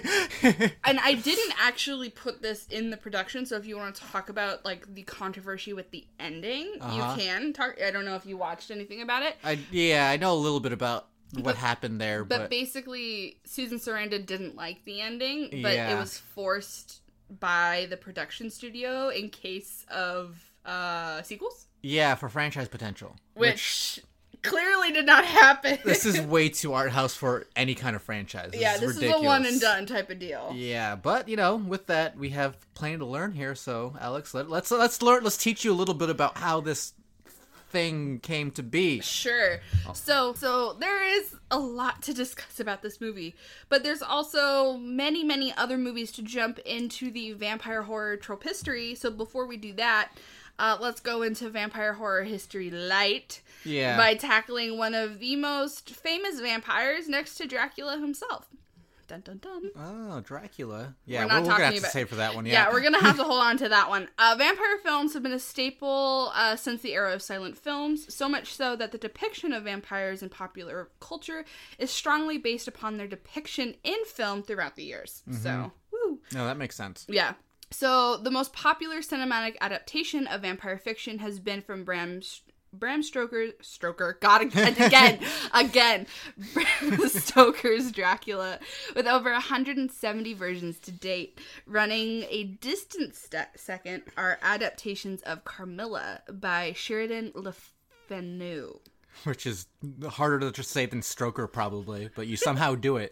and I didn't actually put this in the production, so if you want to talk about, like, the controversy with the ending, uh-huh. you can talk. I don't know if you watched anything about it. I Yeah, I know a little bit about what but, happened there, but... But basically, Susan Sarandon didn't like the ending, but yeah. it was forced by the production studio in case of uh, sequels. Yeah, for franchise potential. Which, which clearly did not happen. This is way too art house for any kind of franchise. This yeah, is this ridiculous. is a one and done type of deal. Yeah, but you know, with that, we have plenty to learn here. So, Alex, let, let's let's learn. Let's teach you a little bit about how this thing came to be. Sure. Oh. So, so there is a lot to discuss about this movie, but there's also many, many other movies to jump into the vampire horror trope history. So, before we do that. Uh, let's go into Vampire Horror History Light yeah. by tackling one of the most famous vampires next to Dracula himself. Dun dun dun. Oh, Dracula. Yeah, we're, we're, not we're talking gonna have about... to save for that one. Yeah, yeah we're gonna have to hold on to that one. Uh, vampire films have been a staple uh, since the era of silent films, so much so that the depiction of vampires in popular culture is strongly based upon their depiction in film throughout the years. Mm-hmm. So, woo. No, that makes sense. Yeah. So, the most popular cinematic adaptation of vampire fiction has been from Bram, Bram Stoker, Stoker, God, again, again, Bram Stoker's Dracula, with over one hundred seventy versions to date. Running a distant st- second are adaptations of Carmilla by Sheridan Le Fanu. Which is harder to say than Stroker, probably, but you somehow do it.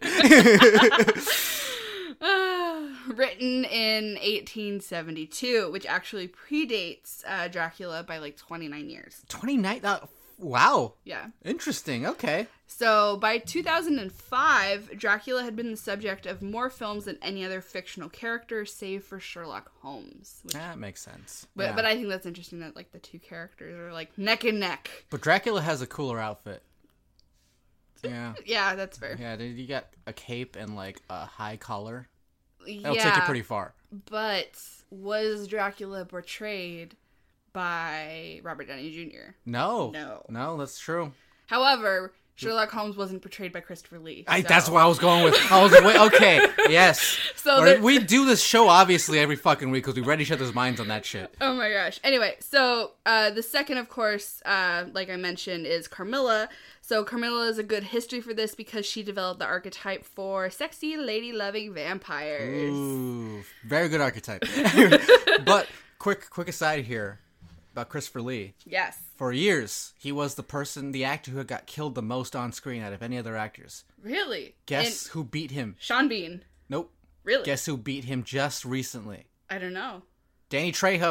Uh, written in eighteen seventy-two, which actually predates uh, Dracula by like twenty-nine years. twenty-nine? Uh, wow. Yeah. Interesting. Okay. So by two thousand five, Dracula had been the subject of more films than any other fictional character, save for Sherlock Holmes. Which, that makes sense. But, yeah. but I think that's interesting that like the two characters are like neck and neck. But Dracula has a cooler outfit. Yeah. Yeah, that's fair. Yeah, you got a cape and like a high collar. Yeah, That'll take you pretty far. But was Dracula portrayed by Robert Downey Junior? No. No. No, that's true. However, Sherlock Holmes wasn't portrayed by Christopher Lee. I, so. That's what I was going with. I was like, wait, okay, yes. So Or, there- we do this show obviously every fucking week because we read each other's minds on that shit. Oh my gosh. Anyway, so uh, the second, of course, uh, like I mentioned, is Carmilla. So Carmilla is a good history for this because she developed the archetype for sexy, lady-loving vampires. Ooh, very good archetype. But quick, quick aside here about Christopher Lee. Yes. For years, he was the person, the actor who got killed the most on screen out of any other actors. Really? Guess And who beat him? Sean Bean. Nope. Really? Guess who beat him just recently? I don't know. Danny Trejo.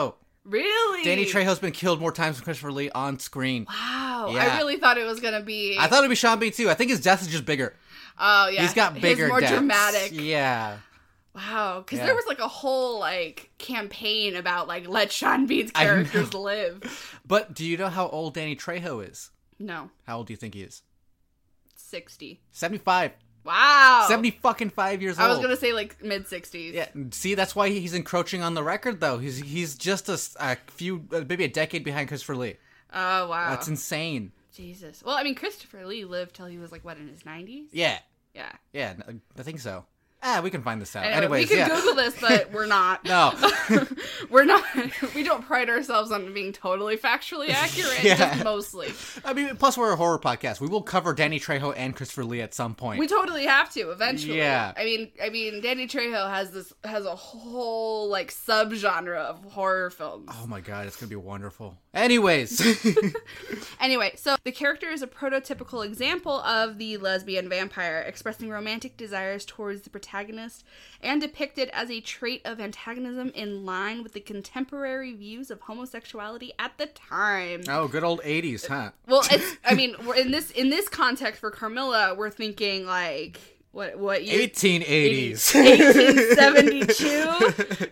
Really? Danny Trejo's been killed more times than Christopher Lee on screen. Wow. Yeah. I really thought it was going to be... I thought it'd be Sean Bean too. I think his death is just bigger. Oh, yeah. He's got bigger His more deaths. dramatic. Yeah. Wow. Because Yeah. there was like a whole like campaign about like, let Sean Bean's I characters know. live. But do you know how old Danny Trejo is? No. How old do you think he is? sixty. seventy-five. Wow. seventy fucking five years old. I was going to say like mid-sixties. Yeah, see, that's why he's encroaching on the record, though. He's he's just a, s- a few, uh, maybe a decade behind Christopher Lee. Oh, wow. That's insane. Jesus. Well, I mean, Christopher Lee lived till he was like, what, in his nineties? Yeah, Yeah. yeah, n- I think so. Ah, we can find this out. Anyway, Anyways, we can yeah. Google this, but we're not. No. We're not. We don't pride ourselves on being totally factually accurate, Yeah. just mostly. I mean, plus we're a horror podcast. We will cover Danny Trejo and Christopher Lee at some point. We totally have to eventually. Yeah. I mean, I mean, Danny Trejo has this has a whole like subgenre of horror films. Oh my god, it's gonna be wonderful. Anyways, Anyway, so the character is a prototypical example of the lesbian vampire, expressing romantic desires towards the protagonist and depicted as a trait of antagonism in line with the contemporary views of homosexuality at the time. oh, good old eighties, huh? Well, it's, I mean, we're in this in this context for Carmilla, we're thinking like what what year? eighteen eighties. eighteen seventy-two.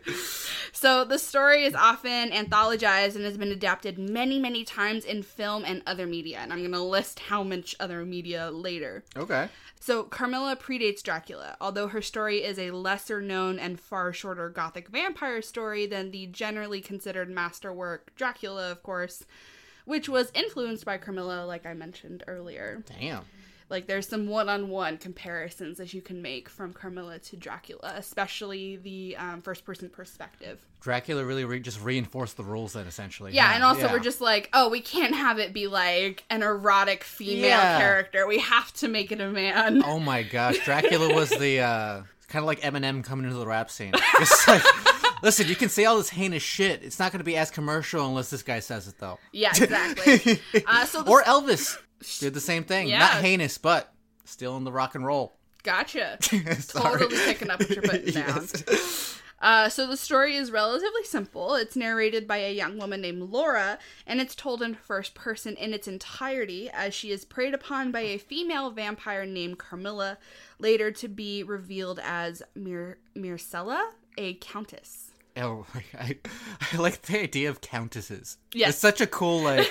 So the story is often anthologized and has been adapted many, many times in film and other media. And I'm going to list how much other media later. Okay. So Carmilla predates Dracula, although her story is a lesser known and far shorter gothic vampire story than the generally considered masterwork Dracula, of course, which was influenced by Carmilla, like I mentioned earlier. Damn. Like, there's some one-on-one comparisons that you can make from Carmilla to Dracula, especially the um, first-person perspective. Dracula really re- just reinforced the rules then, essentially. Yeah, huh? and also Yeah. we're just like, oh, we can't have it be, like, an erotic female Yeah. character. We have to make it a man. Oh my gosh, Dracula was the, uh, kind of like Eminem coming into the rap scene. Just like, listen, you can say all this heinous shit. It's not going to be as commercial unless this guy says it, though. Yeah, exactly. uh, so the Or Elvis did the same thing. Yeah. Not heinous, but still in the rock and roll. Gotcha. Sorry. Totally picking up what you're putting down. Yes. Uh, so the story is relatively simple. It's narrated by a young woman named Laura, and it's told in first person in its entirety as she is preyed upon by a female vampire named Carmilla, later to be revealed as Mir- Myrcella, a countess. Oh, I, I like the idea of countesses. Yes. It's such a cool, like,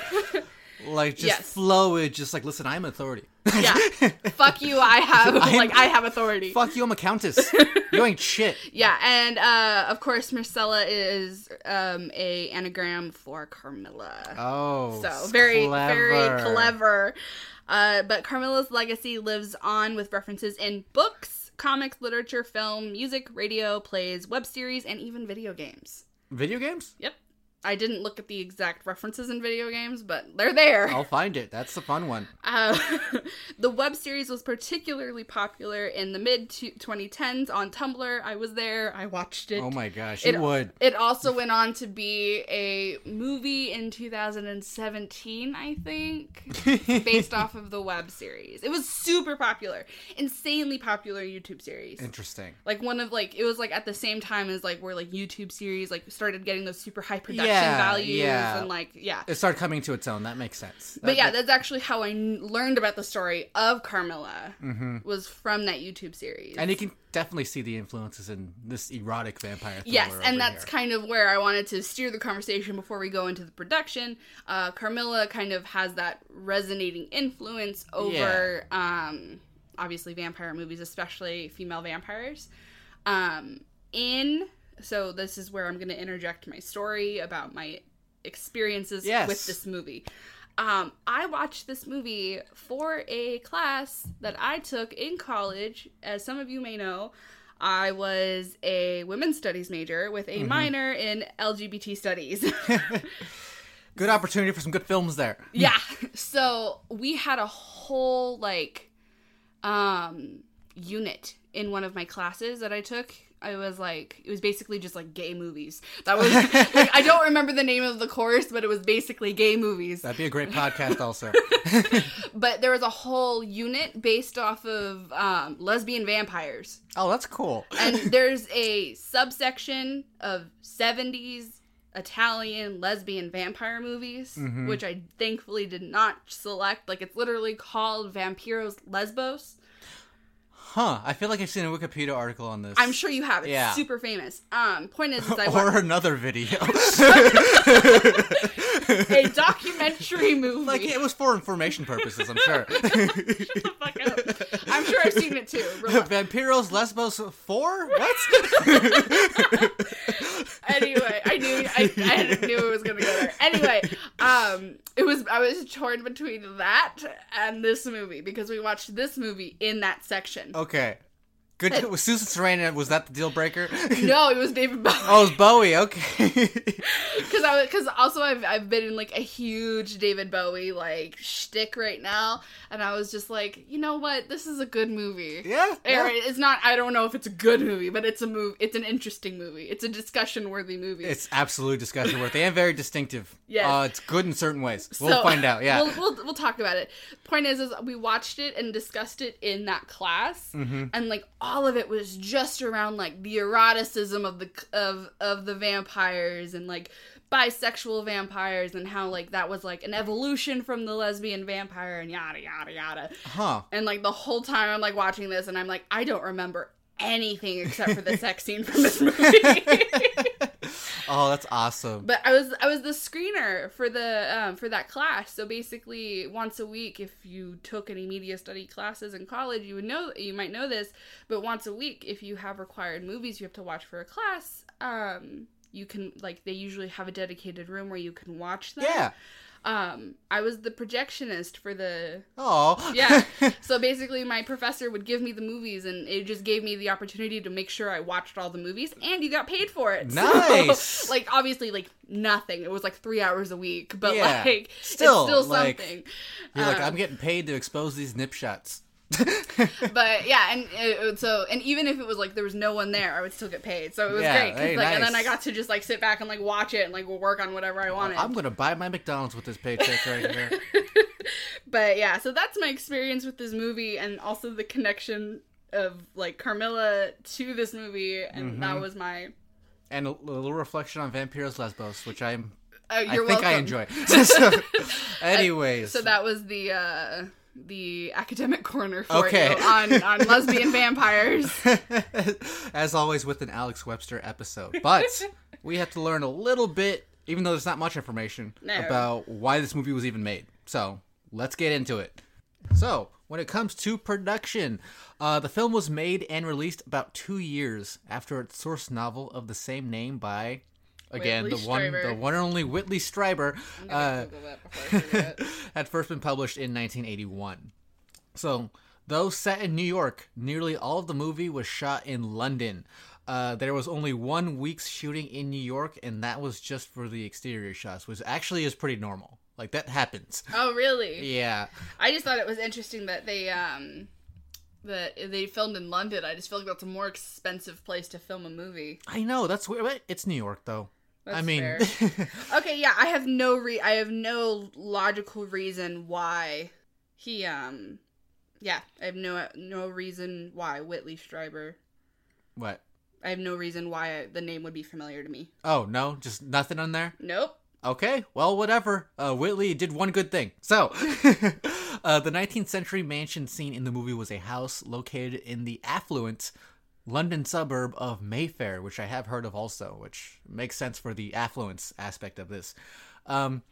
like just Yes. flow. It's just like, listen, I'm authority. Yeah. Fuck you, I have, I'm- like, I have authority. Fuck you, I'm a countess. You ain't shit. Yeah, and uh, of course, Myrcella is um, a anagram for Carmilla. Oh, So very, clever. very clever. Uh, but Carmilla's legacy lives on with references in books, comics, literature, film, music, radio, plays, web series, and even video games. Video games? Yep. I didn't look at the exact references in video games, but they're there. I'll find it. That's the fun one. Uh, the web series was particularly popular in the mid twenty tens on Tumblr. I was there. I watched it. Oh my gosh, It you would. It also went on to be a movie in two thousand seventeen, I think, based off of the web series. It was super popular, insanely popular YouTube series. Interesting. Like one of like it was like at the same time as like where like YouTube series like started getting those super high production Yeah, values yeah. and like yeah. It started coming to its own. That makes sense. But That- yeah, that- that's actually how I n- learned about the story of Carmilla. Mm-hmm. Was from that YouTube series. and you can definitely see the influences in this erotic vampire thriller Yes, and over that's here. kind of where I wanted to steer the conversation before we go into the production. Uh, Carmilla kind of has that resonating influence over, um, obviously, vampire movies, especially female vampires. Um, in, so this is where I'm going to interject my story about my experiences Yes. with this movie. Um, I watched this movie for a class that I took in college. As some of you may know, I was a women's studies major with a Mm-hmm. minor in L G B T studies. Good opportunity for some good films there. Yeah. So we had a whole like um unit in one of my classes that I took. I was like, it was basically just like gay movies. That was, like, I don't remember the name of the course, but it was basically gay movies. That'd be a great podcast also. But there was a whole unit based off of um, lesbian vampires. Oh, that's cool. And there's a subsection of seventies Italian lesbian vampire movies, Mm-hmm. which I thankfully did not select. Like, it's literally called Vampiros Lesbos. Huh. I feel like I've seen a Wikipedia article on this. I'm sure you have. It's Yeah. super famous. Um, point is, is I or watched another video. a documentary movie. Like, it was for information purposes, I'm sure. Shut the fuck up. I'm sure I've seen it too. Relax. Vampiros Lesbos four? What? Anyway, I knew I, I knew it was gonna go there. Anyway, um, it was I was torn between that and this movie because we watched this movie in that section. Okay. Good. Was Susan Sarandon, was that the deal breaker? No, it was David Bowie. Oh, it was Bowie. Okay. Because I because also I've I've been in like a huge David Bowie like shtick right now, and I was just like, you know what, this is a good movie. Yeah. Or yeah. it's not. I don't know if it's a good movie, but it's a move. It's an interesting movie. It's a discussion worthy movie. It's absolutely discussion worthy and very distinctive. Yes. Uh, it's good in certain ways. We'll So, find out. Yeah. We'll, we'll we'll talk about it. Point is, is we watched it and discussed it in that class, Mm-hmm. and like all of it was just around like the eroticism of the of of the vampires and like bisexual vampires and how like that was like an evolution from the lesbian vampire and yada yada yada. Huh. And like the whole time I'm like watching this and I'm like, I don't remember anything except for the sex scene from this movie. Oh, that's awesome. But I was I was the screener for the um, for that class. So basically, once a week, if you took any media study classes in college, you would know you might know this. But once a week, if you have required movies you have to watch for a class, um, you can like they usually have a dedicated room where you can watch them. Yeah. Um, I was the projectionist for the Oh. yeah. So basically, my professor would give me the movies, and it just gave me the opportunity to make sure I watched all the movies, and you got paid for it. Nice. So, like, obviously, like, nothing. It was, like, three hours a week, but, Yeah. like, Still, it's still like, something. You're like, Um, I'm getting paid to expose these nip shots. But, yeah, and uh, so, and even if it was, like, there was no one there, I would still get paid. So it was Yeah, great. 'Cause, very like, And then nice. I got to just, like, sit back and, like, watch it and, like, work on whatever I wanted. I'm going to buy my McDonald's with this paycheck right here. But yeah, so that's my experience with this movie, and also the connection of like Carmilla to this movie, and Mm-hmm. that was my. And a, a little reflection on Vampiros Lesbos, which I'm, Uh, I you're think welcome. I enjoy. so, anyways. So that was the uh, the academic corner for Okay. you on on lesbian vampires. As always with an Alex Webster episode. But we have to learn a little bit, even though there's not much information, No. about why this movie was even made. So, let's get into it. So, when it comes to production, uh, the film was made and released about two years after its source novel of the same name by, again, Whitley the one, Strieber. the one and only Whitley Strieber, I'm uh, gonna Google that before I forget. had first been published in nineteen eighty-one. So, though set in New York, nearly all of the movie was shot in London. Uh, there was only one week's shooting in New York, and that was just for the exterior shots, which actually is pretty normal. Like, that happens. Oh really? Yeah. I just thought it was interesting that they um that they filmed in London. I just feel like that's a more expensive place to film a movie. I know, that's weird. But it's New York, though. That's I mean, fair. Okay, yeah, I have no re I have no logical reason why he um yeah, I have no no reason why Whitley Strieber. what? I have no reason why the name would be familiar to me. Oh, no? Just nothing on there? Nope. Okay, well, whatever. Uh, Whitley did one good thing. So, uh, the nineteenth century mansion scene in the movie was a house located in the affluent London suburb of Mayfair, which I have heard of also, which makes sense for the affluence aspect of this. Um,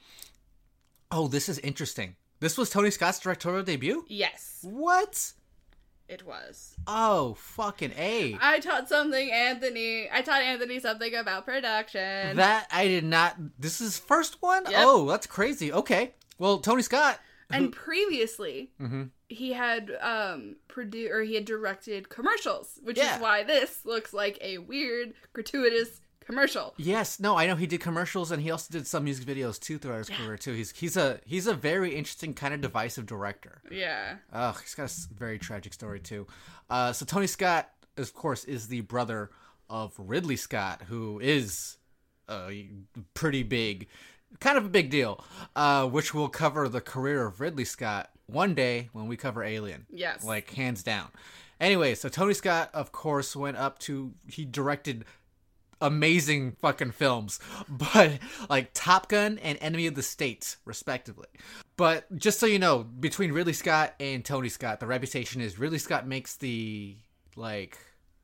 oh, this is interesting. This was Tony Scott's directorial debut? Yes, What? it was. Oh, fucking A. I taught something Anthony. I taught Anthony something about production. That I did not. This is first one? Yep. Oh, that's crazy. Okay. Well, Tony Scott. And previously, Mhm. he had um produ- or he had directed commercials, which Yeah. is why this looks like a weird, gratuitous commercial. Yes, no, I know he did commercials and he also did some music videos too throughout his career too. He's he's a he's a very interesting kind of divisive director. Yeah. Ugh, he's got a s- very tragic story too. Uh, so Tony Scott, of course, is the brother of Ridley Scott, who is uh, pretty big, kind of a big deal. Uh, which will cover the career of Ridley Scott one day when we cover Alien. Yes. Like hands down. Anyway, so Tony Scott, of course, went up to he directed amazing fucking films, but like Top Gun and Enemy of the State, respectively. But just so you know, between Ridley Scott and Tony Scott, the reputation is Ridley Scott makes the like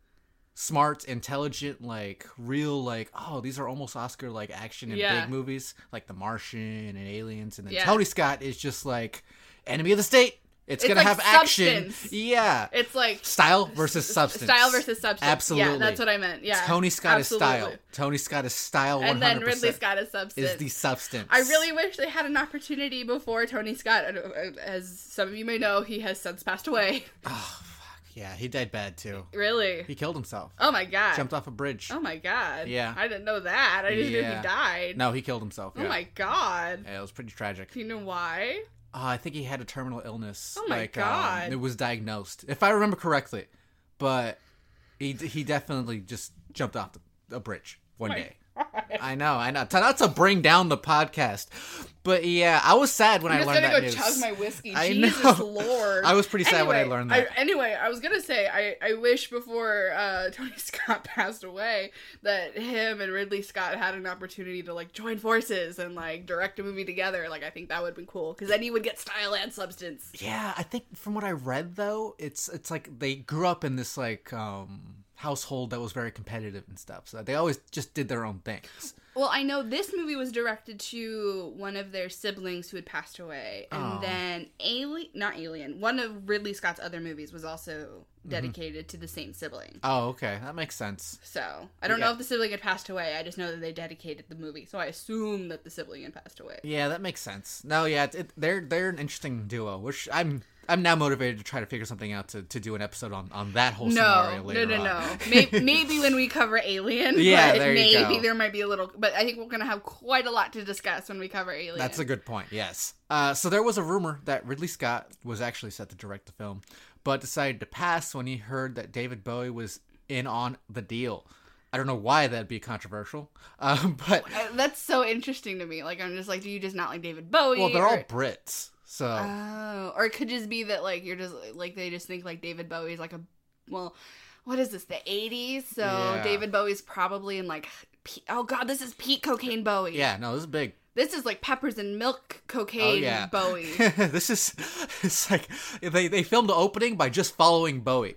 smart, intelligent, like real, like, oh, these are almost Oscar like action and Yeah. big movies, like The Martian and Aliens, and then Yeah. Tony Scott is just like Enemy of the State. It's, It's gonna like have action. substance. Yeah. It's like Style versus substance. Style versus substance. Absolutely. Yeah, that's what I meant. Yeah. Tony Scott absolutely. is style. Tony Scott is style one And hundred percent. then Ridley Scott is substance. is the substance. I really wish they had an opportunity before Tony Scott. As some of you may know, he has since passed away. Oh, fuck. Yeah, he died bad too. Really? He killed himself. Oh my god. Jumped off a bridge. Oh my god. Yeah. I didn't know that. I just knew Yeah. he died. No, he killed himself. Oh yeah. my god. Yeah, it was pretty tragic. Do you know why? Uh, I think he had a terminal illness. Oh my like, God. Um, it was diagnosed, if I remember correctly. But he he definitely just jumped off the, a bridge one My day. I know, I know. Not to bring down the podcast, but yeah, I was sad when I'm I just learned gonna that go news. chug my whiskey. I Jesus know. Lord. I was pretty sad when I Anyway, learned that. I, anyway, I was gonna say I, I wish before uh, Tony Scott passed away that him and Ridley Scott had an opportunity to like join forces and like direct a movie together. Like I think that would have been cool because then he would get style and substance. Yeah, I think from what I read though, it's it's like they grew up in this like um household that was very competitive and stuff. So they always just did their own things. Well, I know this movie was directed to one of their siblings who had passed away, and Oh. then Alien, not Alien, one of Ridley Scott's other movies was also Mm-hmm. dedicated to the same sibling. Oh, okay, that makes sense. So I don't Yeah. know if the sibling had passed away. I just know that they dedicated the movie, so I assume that the sibling had passed away. Yeah, that makes sense. No, yeah, it, it, they're they're an interesting duo, which I'm I'm now motivated to try to figure something out to, to do an episode on, on that whole No, scenario no, later no, on. no. Maybe, maybe when we cover Alien. Yeah, but there you maybe go. there might be a little. But I think we're gonna have quite a lot to discuss when we cover Alien. That's a good point, yes. Uh, so there was a rumor that Ridley Scott was actually set to direct the film, but decided to pass when he heard that David Bowie was in on the deal. I don't know why that'd be controversial, um, but Uh, That's so interesting to me. Like I'm just like, do you just not like David Bowie? well, they're all or- Brits, so Oh, or it could just be that like you're just like they just think like David Bowie's like a well, what is this? The eighties. So Yeah. David Bowie's probably in like pe- oh god, this is peak cocaine Bowie. yeah, no, this is big. This is like peppers and milk Oh cocaine yeah, Bowie. This is it's like they they filmed the opening by just following Bowie.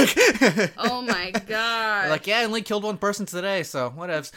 Oh my god. They're like, yeah, I only killed one person today, so whatevs.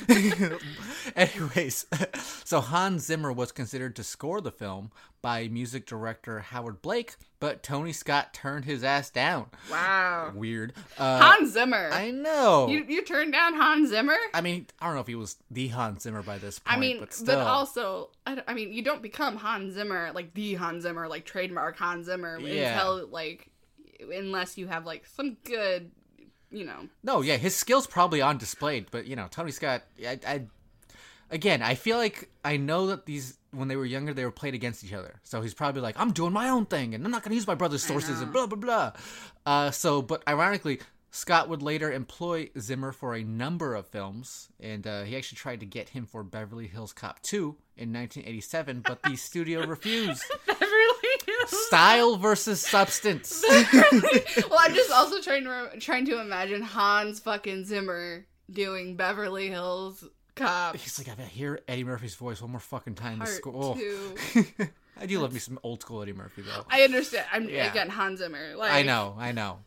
Anyways, so Hans Zimmer was considered to score the film by music director Howard Blake, but Tony Scott turned his ass down. Wow. Weird. Uh, Hans Zimmer. I know. You you turned down Hans Zimmer? I mean, I don't know if he was the Hans Zimmer by this point, I mean, but but, still. also, I, don't- I mean, you don't become Hans Zimmer, like the Hans Zimmer, like trademark Hans Zimmer, Yeah. until like, unless you have like some good, you know. No, yeah, his skills probably on display, but you know, Tony Scott, I, I, again, I feel like I know that these when they were younger they were played against each other, so he's probably like, I'm doing my own thing, and I'm not gonna use my brother's sources, and blah blah blah. Uh, so, but ironically, Scott would later employ Zimmer for a number of films, and uh, he actually tried to get him for Beverly Hills Cop two in nineteen eighty-seven, but the studio refused. Beverly Hills. Style versus substance. Well, I'm just also trying to re- trying to imagine Hans fucking Zimmer doing Beverly Hills Cop He's like, I hear Eddie Murphy's voice one more fucking time. Part This school. Two. I do love me some old school Eddie Murphy though. I understand. I'm Yeah. again Hans Zimmer. Like, I know, I know.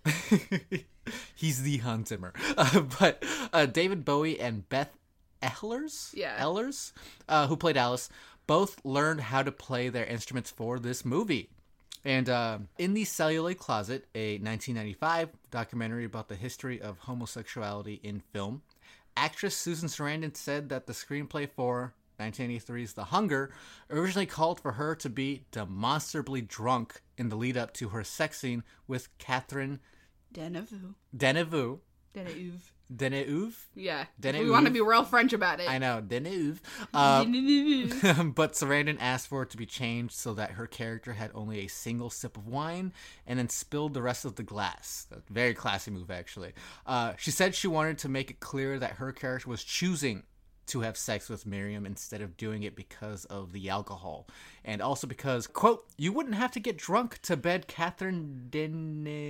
He's the Hans Zimmer. Uh, but uh, David Bowie and Beth Ehlers, Yeah. Ehlers, uh, who played Alice, both learned how to play their instruments for this movie. And uh, In the Celluloid Closet, a nineteen ninety-five documentary about the history of homosexuality in film, actress Susan Sarandon said that the screenplay for nineteen eighty-three's The Hunger originally called for her to be demonstrably drunk in the lead up to her sex scene with Catherine Deneuve. Deneuve. Deneuve. Deneuve? Yeah. Deneuve. We want to be real French about it. I know, Deneuve. Uh, Deneuve. but Sarandon asked for it to be changed so that her character had only a single sip of wine and then spilled the rest of the glass. A very classy move, actually. Uh, she said she wanted to make it clear that her character was choosing to have sex with Miriam instead of doing it because of the alcohol. And also because, quote, you wouldn't have to get drunk to bed Catherine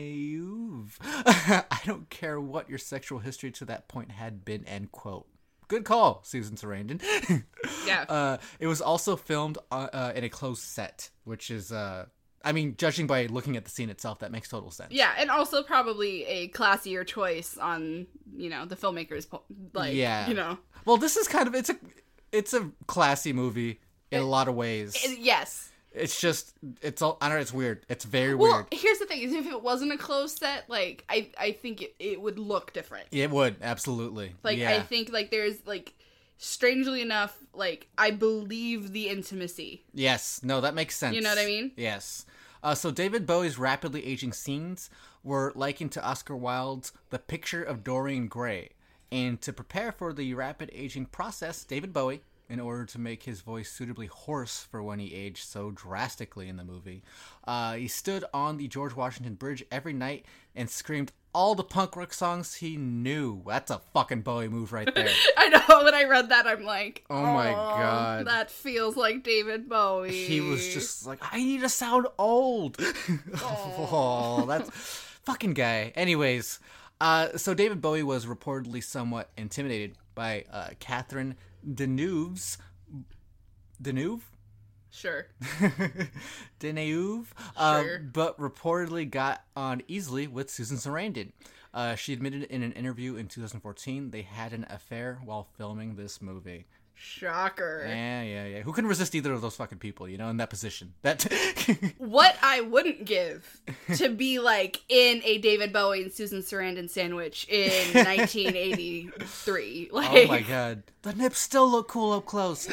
Deneuve. I don't care what your sexual history to that point had been, end quote. Good call, Susan Sarandon. Yeah. Uh, it was also filmed uh, uh, in a closed set, which is, uh, I mean, judging by looking at the scene itself, that makes total sense. Yeah, and also probably a classier choice on, you know, the filmmaker's, po- like, Yeah. you know. Well, this is kind of, it's a, it's a classy movie in a lot of ways. It- yes. It's just, it's all, I don't know, it's weird. It's very Well, weird. here's the thing, is if it wasn't a closed set, like, I, I think it, it would look different. It would, absolutely. Like, yeah. I think, like, there's, like, strangely enough, like, I believe the intimacy. Yes, no, that makes sense. You know what I mean? Yes. Uh, so David Bowie's rapidly aging scenes were likened to Oscar Wilde's The Picture of Dorian Gray. And to prepare for the rapid aging process, David Bowie, in order to make his voice suitably hoarse for when he aged so drastically in the movie, uh, he stood on the George Washington Bridge every night and screamed all the punk rock songs he knew. That's a fucking Bowie move right there. I know, when I read that, I'm like, Oh my "Aw, God. That feels like David Bowie. He was just like, I need to sound old. Oh, that's fucking guy. Anyways, uh, so David Bowie was reportedly somewhat intimidated by uh, Catherine Deneuve's Deneuve? Sure. Deneuve, uh, Sure. but reportedly got on easily with Susan Sarandon. Uh, she admitted in an interview in two thousand fourteen they had an affair while filming this movie. Shocker. Yeah, yeah, yeah. Who can resist either of those fucking people, you know, in that position? That What I wouldn't give to be, like, in a David Bowie and Susan Sarandon sandwich in nineteen eighty-three. Like, Oh my god. The nips still look cool up close.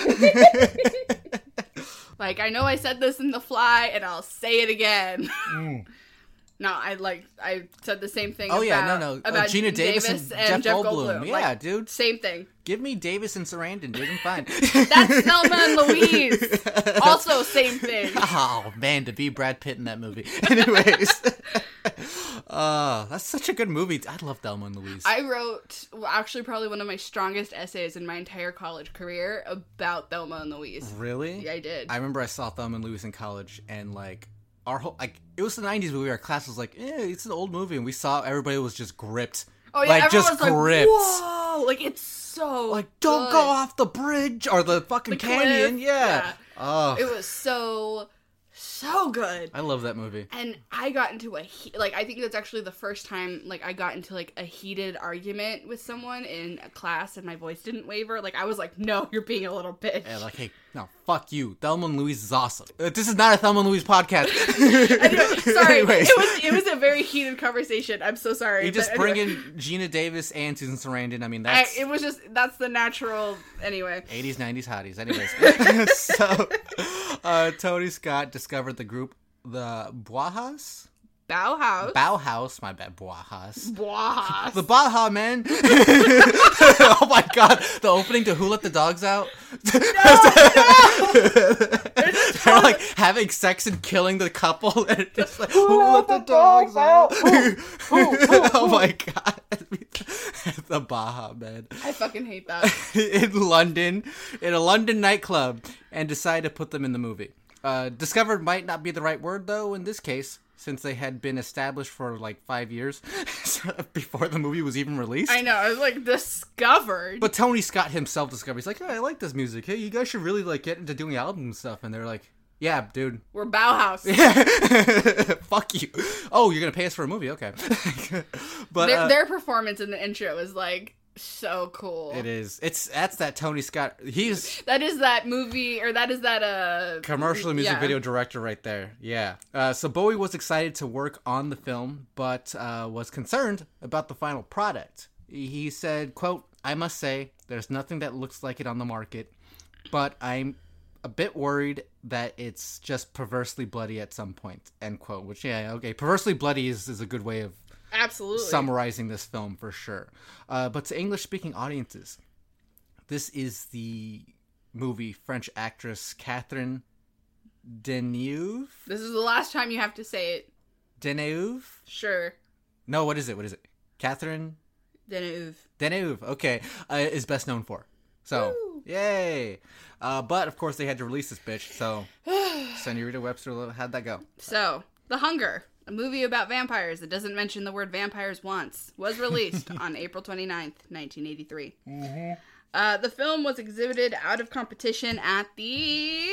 Like, I know I said this in The Fly, and I'll say it again. No, I like I said the same thing. Oh, about, yeah, no, no. Uh, about Gina Davis and Jeff Goldblum. Yeah, Like, dude. Same thing. Give me Davis and Sarandon, dude. I'm fine. That's Thelma and Louise. Also, same thing. Oh, man, to be Brad Pitt in that movie. Anyways. uh, that's such a good movie. I love Thelma and Louise. I wrote, well, actually, probably one of my strongest essays in my entire college career about Thelma and Louise. Really? Yeah, I did. I remember I saw Thelma and Louise in college, and, like, our whole, like, it was the nineties movie. Our class was like, eh, it's an old movie. And we saw everybody was just gripped. Oh, yeah, like, everyone just was gripped. like, whoa! Like, it's so Like, don't good. go off the bridge or the fucking The canyon. cliff. Yeah. Yeah. Oh, It was so, so good. I love that movie. And I got into a, he- like, I think that's actually the first time, like, I got into, like, a heated argument with someone in a class and my voice didn't waver. Like, I was like, no, you're being a little bitch. Yeah, like, hey, no, fuck you. Thelma and Louise is awesome. Uh, this is not a Thelma and Louise podcast. Anyway, sorry, Anyways. it was it was a very heated conversation. I'm so sorry. You just but bring anyway. in Gina Davis and Susan Sarandon. I mean, I, that's it was just, that's the natural, anyway. eighties, nineties hotties. Anyways. So, uh, Tony Scott discovered the group, the Bauhaus? Bauhaus. Bauhaus, my bad, Bauhaus. Bauhaus. The Baja Man. Oh my god, the opening to Who Let the Dogs Out? They're like having sex and killing the couple, and it's just like, Who Let the Dogs Out? Oh my god. The Baja Man. I fucking hate that. In London, in a London nightclub, and decided to put them in the movie. Uh, discovered might not be the right word, though, in this case, since they had been established for like five years before the movie was even released. I know, I was like, discovered. But Tony Scott himself discovered. He's like, oh, I like this music. Hey, you guys should really like get into doing albums and stuff. And they're like, yeah, dude. We're Bauhaus. Fuck you. Oh, you're gonna pay us for a movie? Okay. But their, uh, their performance in the intro is like so cool. it is. It's that's that Tony Scott. He's That is that movie, or that is that uh commercial music yeah. video director right there. Yeah. Uh, so Bowie was excited to work on the film, but uh, was concerned about the final product. He said, quote, I must say, there's nothing that looks like it on the market, but I'm a bit worried that it's just perversely bloody at some point, end quote. Which, yeah, okay. Perversely bloody is, is a good way of Absolutely. summarizing this film for sure. Uh, but to English-speaking audiences, this is the movie French actress Catherine Deneuve? This is the last time you have to say it. Deneuve? Sure. No, what is it? What is it? Catherine Deneuve. Deneuve, okay, uh, is best known for. So, Woo. yay! Uh, but, of course, they had to release this bitch, so Senorita Webster, how'd that go? So, The Hunger, a movie about vampires that doesn't mention the word vampires once, was released on April twenty-ninth, nineteen eighty-three. Mm-hmm. Uh, the film was exhibited out of competition at the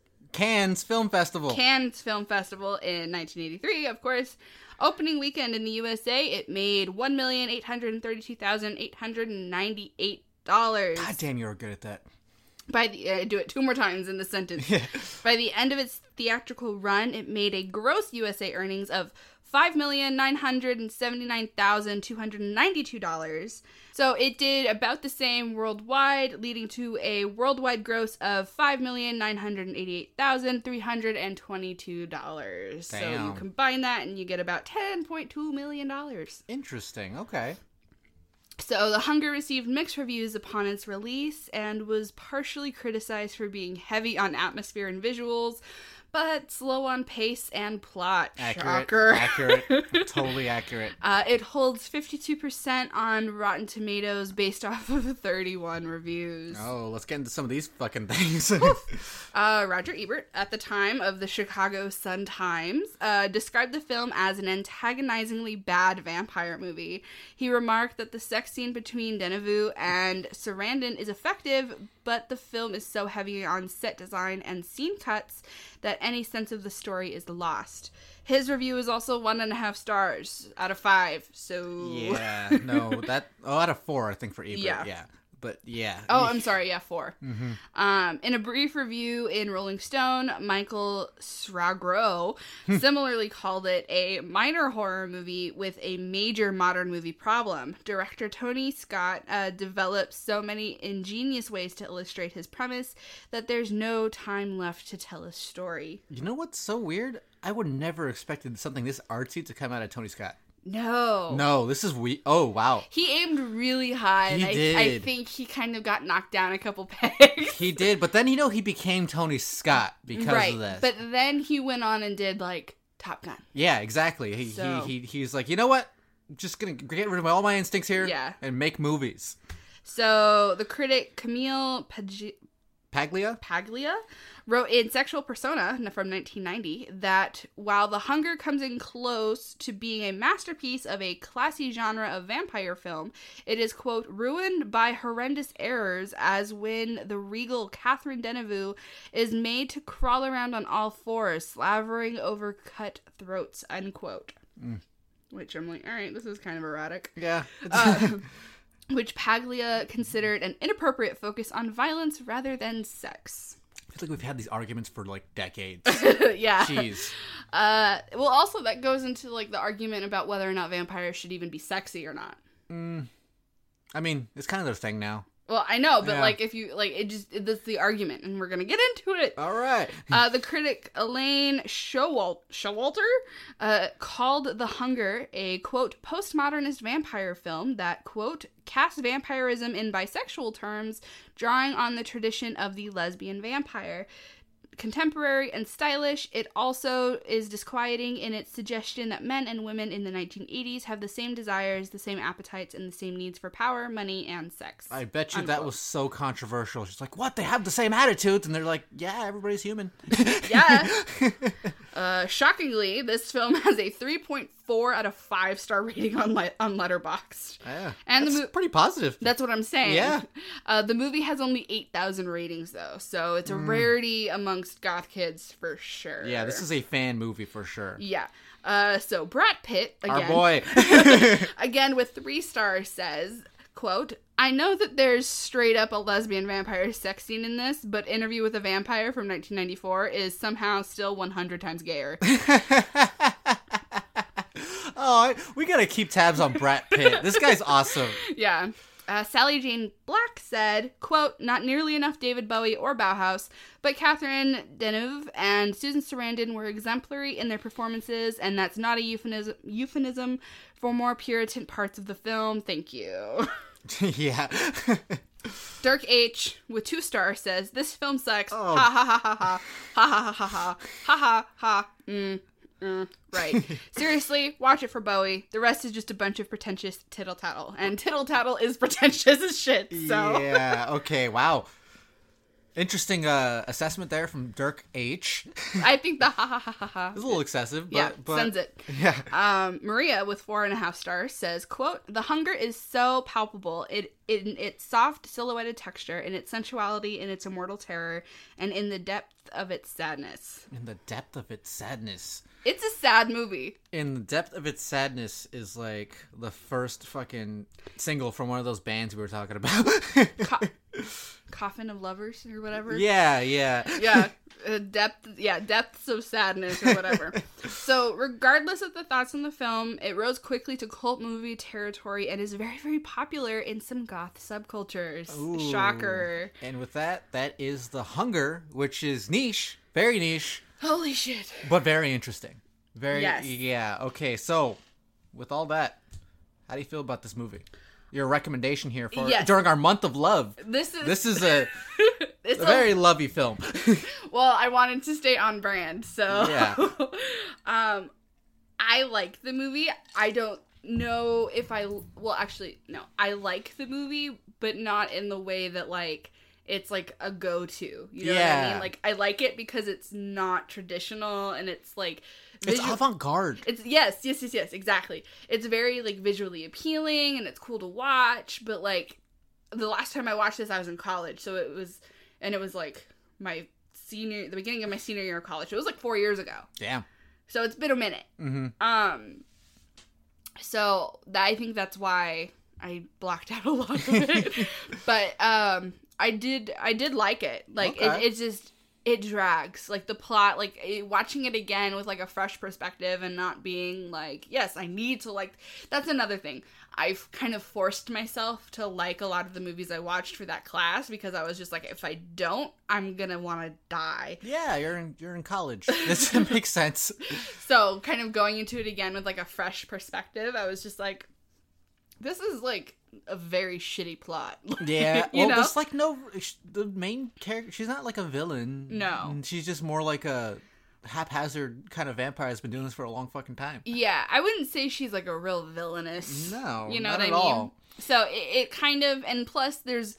Cannes Film Festival. Cannes Film Festival in nineteen eighty-three, of course. Opening weekend in the U S A, it made one million eight hundred thirty-two thousand eight hundred ninety-eight dollars. God damn, you're good at that. By the uh, do it two more times in the sentence. Yeah. By the end of its theatrical run, it made a gross U S A earnings of five million nine hundred seventy-nine thousand two hundred ninety-two dollars. So it did about the same worldwide, leading to a worldwide gross of five million nine hundred eighty-eight thousand three hundred twenty-two dollars. So you Damn. combine that and you get about ten point two million dollars. Interesting. Okay. So, The Hunger received mixed reviews upon its release and was partially criticized for being heavy on atmosphere and visuals, but slow on pace and plot. Accurate. Shocker. Accurate. Totally accurate. Uh, it holds fifty-two percent on Rotten Tomatoes based off of thirty-one reviews. Oh, let's get into some of these fucking things. Uh, Roger Ebert, at the time of the Chicago Sun-Times, uh, described the film as an antagonizingly bad vampire movie. He remarked that the sex scene between Denevu and Sarandon is effective, but the film is so heavy on set design and scene cuts that any sense of the story is lost. His review is also one and a half stars out of five, so... Yeah, no, that... Oh, out of four, I think, for Ebert. Yeah. Yeah. But, yeah. Oh, I'm sorry, yeah, four. Mm-hmm. Um, in a brief review in Rolling Stone, Michael Sragro similarly called it a minor horror movie with a major modern movie problem. Director Tony Scott uh, developed so many ingenious ways to illustrate his premise that there's no time left to tell a story. You know what's so weird? I would never expected something this artsy to come out of Tony Scott. No. No, this is we. Oh, wow. He aimed really high, He and I, did. I think he kind of got knocked down a couple pegs. He did, but then, you know, he became Tony Scott because right. of this. But then he went on and did, like, Top Gun. Yeah, exactly. He, So- he, he He's like, you know what? I'm just going to get rid of all my instincts here Yeah. and make movies. So, the critic Camille Pag- Paglia? Paglia wrote in Sexual Persona from nineteen ninety that while The Hunger comes in close to being a masterpiece of a classy genre of vampire film, it is, quote, ruined by horrendous errors as when the regal Catherine Deneuve is made to crawl around on all fours, slavering over cut throats, unquote. Mm. Which I'm like, all right, this is kind of erratic. Yeah. Uh, which Paglia considered an inappropriate focus on violence rather than sex. I feel like we've had these arguments for, like, decades. Yeah. Jeez. Uh, well, also that goes into, like, the argument about whether or not vampires should even be sexy or not. Mm. I mean, it's kind of their thing now. Well, I know, but, Yeah. like, if you, like, it just, it, that's the argument, and we're gonna get into it. All right. Uh, the critic Elaine Showal- Showalter uh, called The Hunger a, quote, postmodernist vampire film that, quote, casts vampirism in bisexual terms, drawing on the tradition of the lesbian vampire. Contemporary and stylish, it also is disquieting in its suggestion that men and women in the nineteen eighties have the same desires, the same appetites, and the same needs for power, money, and sex. I bet you that Unquote. was so controversial. She's like, what? They have the same attitudes? And they're like, yeah, everybody's human. Yeah. Uh, shockingly, this film has a three point four out of five star rating on li- on Letterboxd. Yeah. And the That's mo- pretty positive. That's what I'm saying. Yeah. Uh, the movie has only eight thousand ratings, though, so it's a rarity amongst goth kids for sure. Yeah, this is a fan movie for sure. Yeah. Uh, so Brad Pitt, again, Our boy. again with three stars, says, quote, I know that there's straight up a lesbian vampire sex scene in this, but Interview with a Vampire from nineteen ninety-four is somehow still one hundred times gayer. Oh, we gotta keep tabs on Brad Pitt. This guy's awesome. Yeah. Uh, Sally Jane Black said, quote, not nearly enough David Bowie or Bauhaus, but Catherine Deneuve and Susan Sarandon were exemplary in their performances, and that's not a euphemism, euphemism for more Puritan parts of the film. Thank you. Yeah. Dirk H, with two stars, says, this film sucks. Oh. Ha ha ha ha ha. Ha ha ha ha ha. Ha ha ha. Mm. Mm, right. Seriously, watch it for Bowie. The rest is just a bunch of pretentious tittle tattle. And tittle tattle is pretentious as shit, so. Yeah, okay, wow. Interesting uh, assessment there from Dirk H. I think the ha ha ha ha ha. It's a little excessive, but... Yeah, but, sends it. Yeah. Um, Maria, with four and a half stars, says, quote, "The hunger is so palpable it, in its soft, silhouetted texture, in its sensuality, in its immortal terror, and in the depth of its sadness." In the depth of its sadness. It's a sad movie. In the depth of its sadness is like the first fucking single from one of those bands we were talking about. Co- Coffin of Lovers or whatever. Yeah, yeah. Yeah, uh, depth. Yeah, depths of sadness or whatever. So, regardless of the thoughts on the film, it rose quickly to cult movie territory and is very, very popular in some goth subcultures. Ooh. Shocker. And with that, that is The Hunger, which is niche, very niche, Holy shit. but very interesting. Very, Yes. yeah. Okay, so with all that, how do you feel about this movie? Your recommendation here for Yes. during our month of love. This is This is a, it's a very lovey film. well. I wanted to stay on brand, so Yeah. um, I like the movie. I don't know if I well, actually, no. I like the movie, but not in the way that like it's like a go-to. You know what I Yeah. mean? Like I like it because it's not traditional and it's like It's visual- avant-garde. It's yes, yes, yes, yes, exactly. It's very like visually appealing and it's cool to watch, but like the last time I watched this I was in college, so it was and it was like my senior the beginning of my senior year of college. It was like four years ago. Damn. So it's been a minute. Mm-hmm. Um so that, I think that's why I blocked out a lot of it. But um I did I did like it. Like Okay. it, it's just it drags. Like the plot, like it, watching it again with like a fresh perspective and not being like, yes, I need to like. That's another thing. I've kind of forced myself to like a lot of the movies I watched for that class because I was just like, if I don't, I'm gonna want to die. Yeah, you're in you're in college. This makes sense. So kind of going into it again with like a fresh perspective, I was just like, this is like a very shitty plot. Yeah, you well, know? there's like no the main character. She's not like a villain. No. she's just more like a haphazard kind of vampire that's been doing this for a long fucking time. Yeah, I wouldn't say she's like a real villainous. No, you know not what at I mean? all. So it, it kind of, and plus there's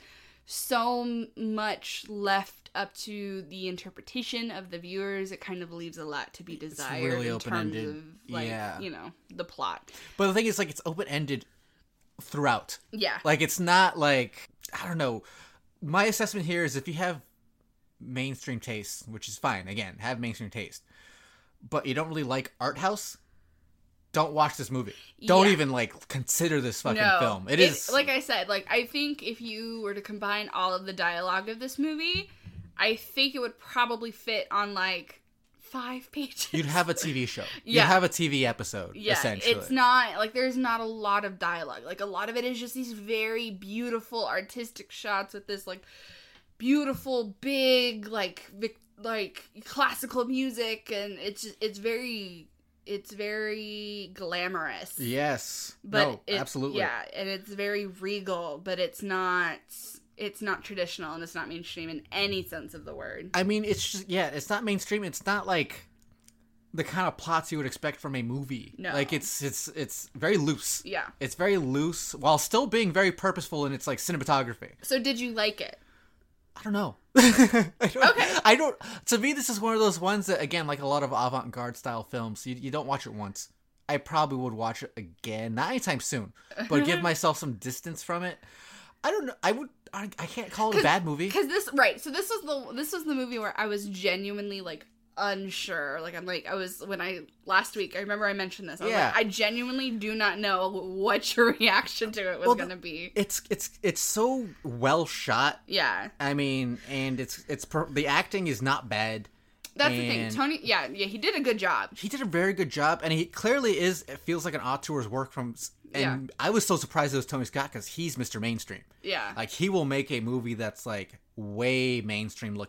so much left up to the interpretation of the viewers. It kind of leaves a lot to be desired really in open-ended. terms of like, Yeah. you know, the plot. But the thing is, like, it's open ended throughout. Yeah. Like, it's not like, I don't know. My assessment here is if you have mainstream taste, which is fine, again, have mainstream taste, but you don't really like art house, don't watch this movie. Don't Yeah. even, like, consider this fucking no, film. It is like I said, like I think if you were to combine all of the dialogue of this movie, I think it would probably fit on like five pages. You'd have a T V show. Yeah. You'd have a T V episode, Yeah, essentially. it's not like there's not a lot of dialogue. Like a lot of it is just these very beautiful artistic shots with this like beautiful big like vic- like classical music, and it's just, it's very it's very glamorous. Yes. But no, it, absolutely. yeah, and it's very regal, but it's not it's not traditional and it's not mainstream in any sense of the word. I mean, it's just, yeah, it's not mainstream. It's not like the kind of plots you would expect from a movie. No. Like, it's it's it's very loose. Yeah. It's very loose while still being very purposeful in its, like, cinematography. So did you like it? I don't know. I don't, Okay. I don't, to me, this is one of those ones that, again, like a lot of avant-garde style films, you, you don't watch it once. I probably would watch it again, not anytime soon, but give myself some distance from it. I don't know. I would, I, I can't call it a bad movie. Because this, right, so this was the this was the movie where I was genuinely, like, unsure. Like, I'm like, I was, when I, last week, I remember I mentioned this. I was Yeah. like, I genuinely do not know what your reaction to it was Well, going to be. It's, it's, it's so well shot. Yeah. I mean, and it's, it's, per, the acting is not bad. That's the thing. And Tony, yeah, yeah, he did a good job. he did a very good job, and he clearly is, it feels like an auteur's work from, and Yeah. I was so surprised it was Tony Scott, because he's Mister Mainstream. Yeah. Like, he will make a movie that's, like, way mainstream looking.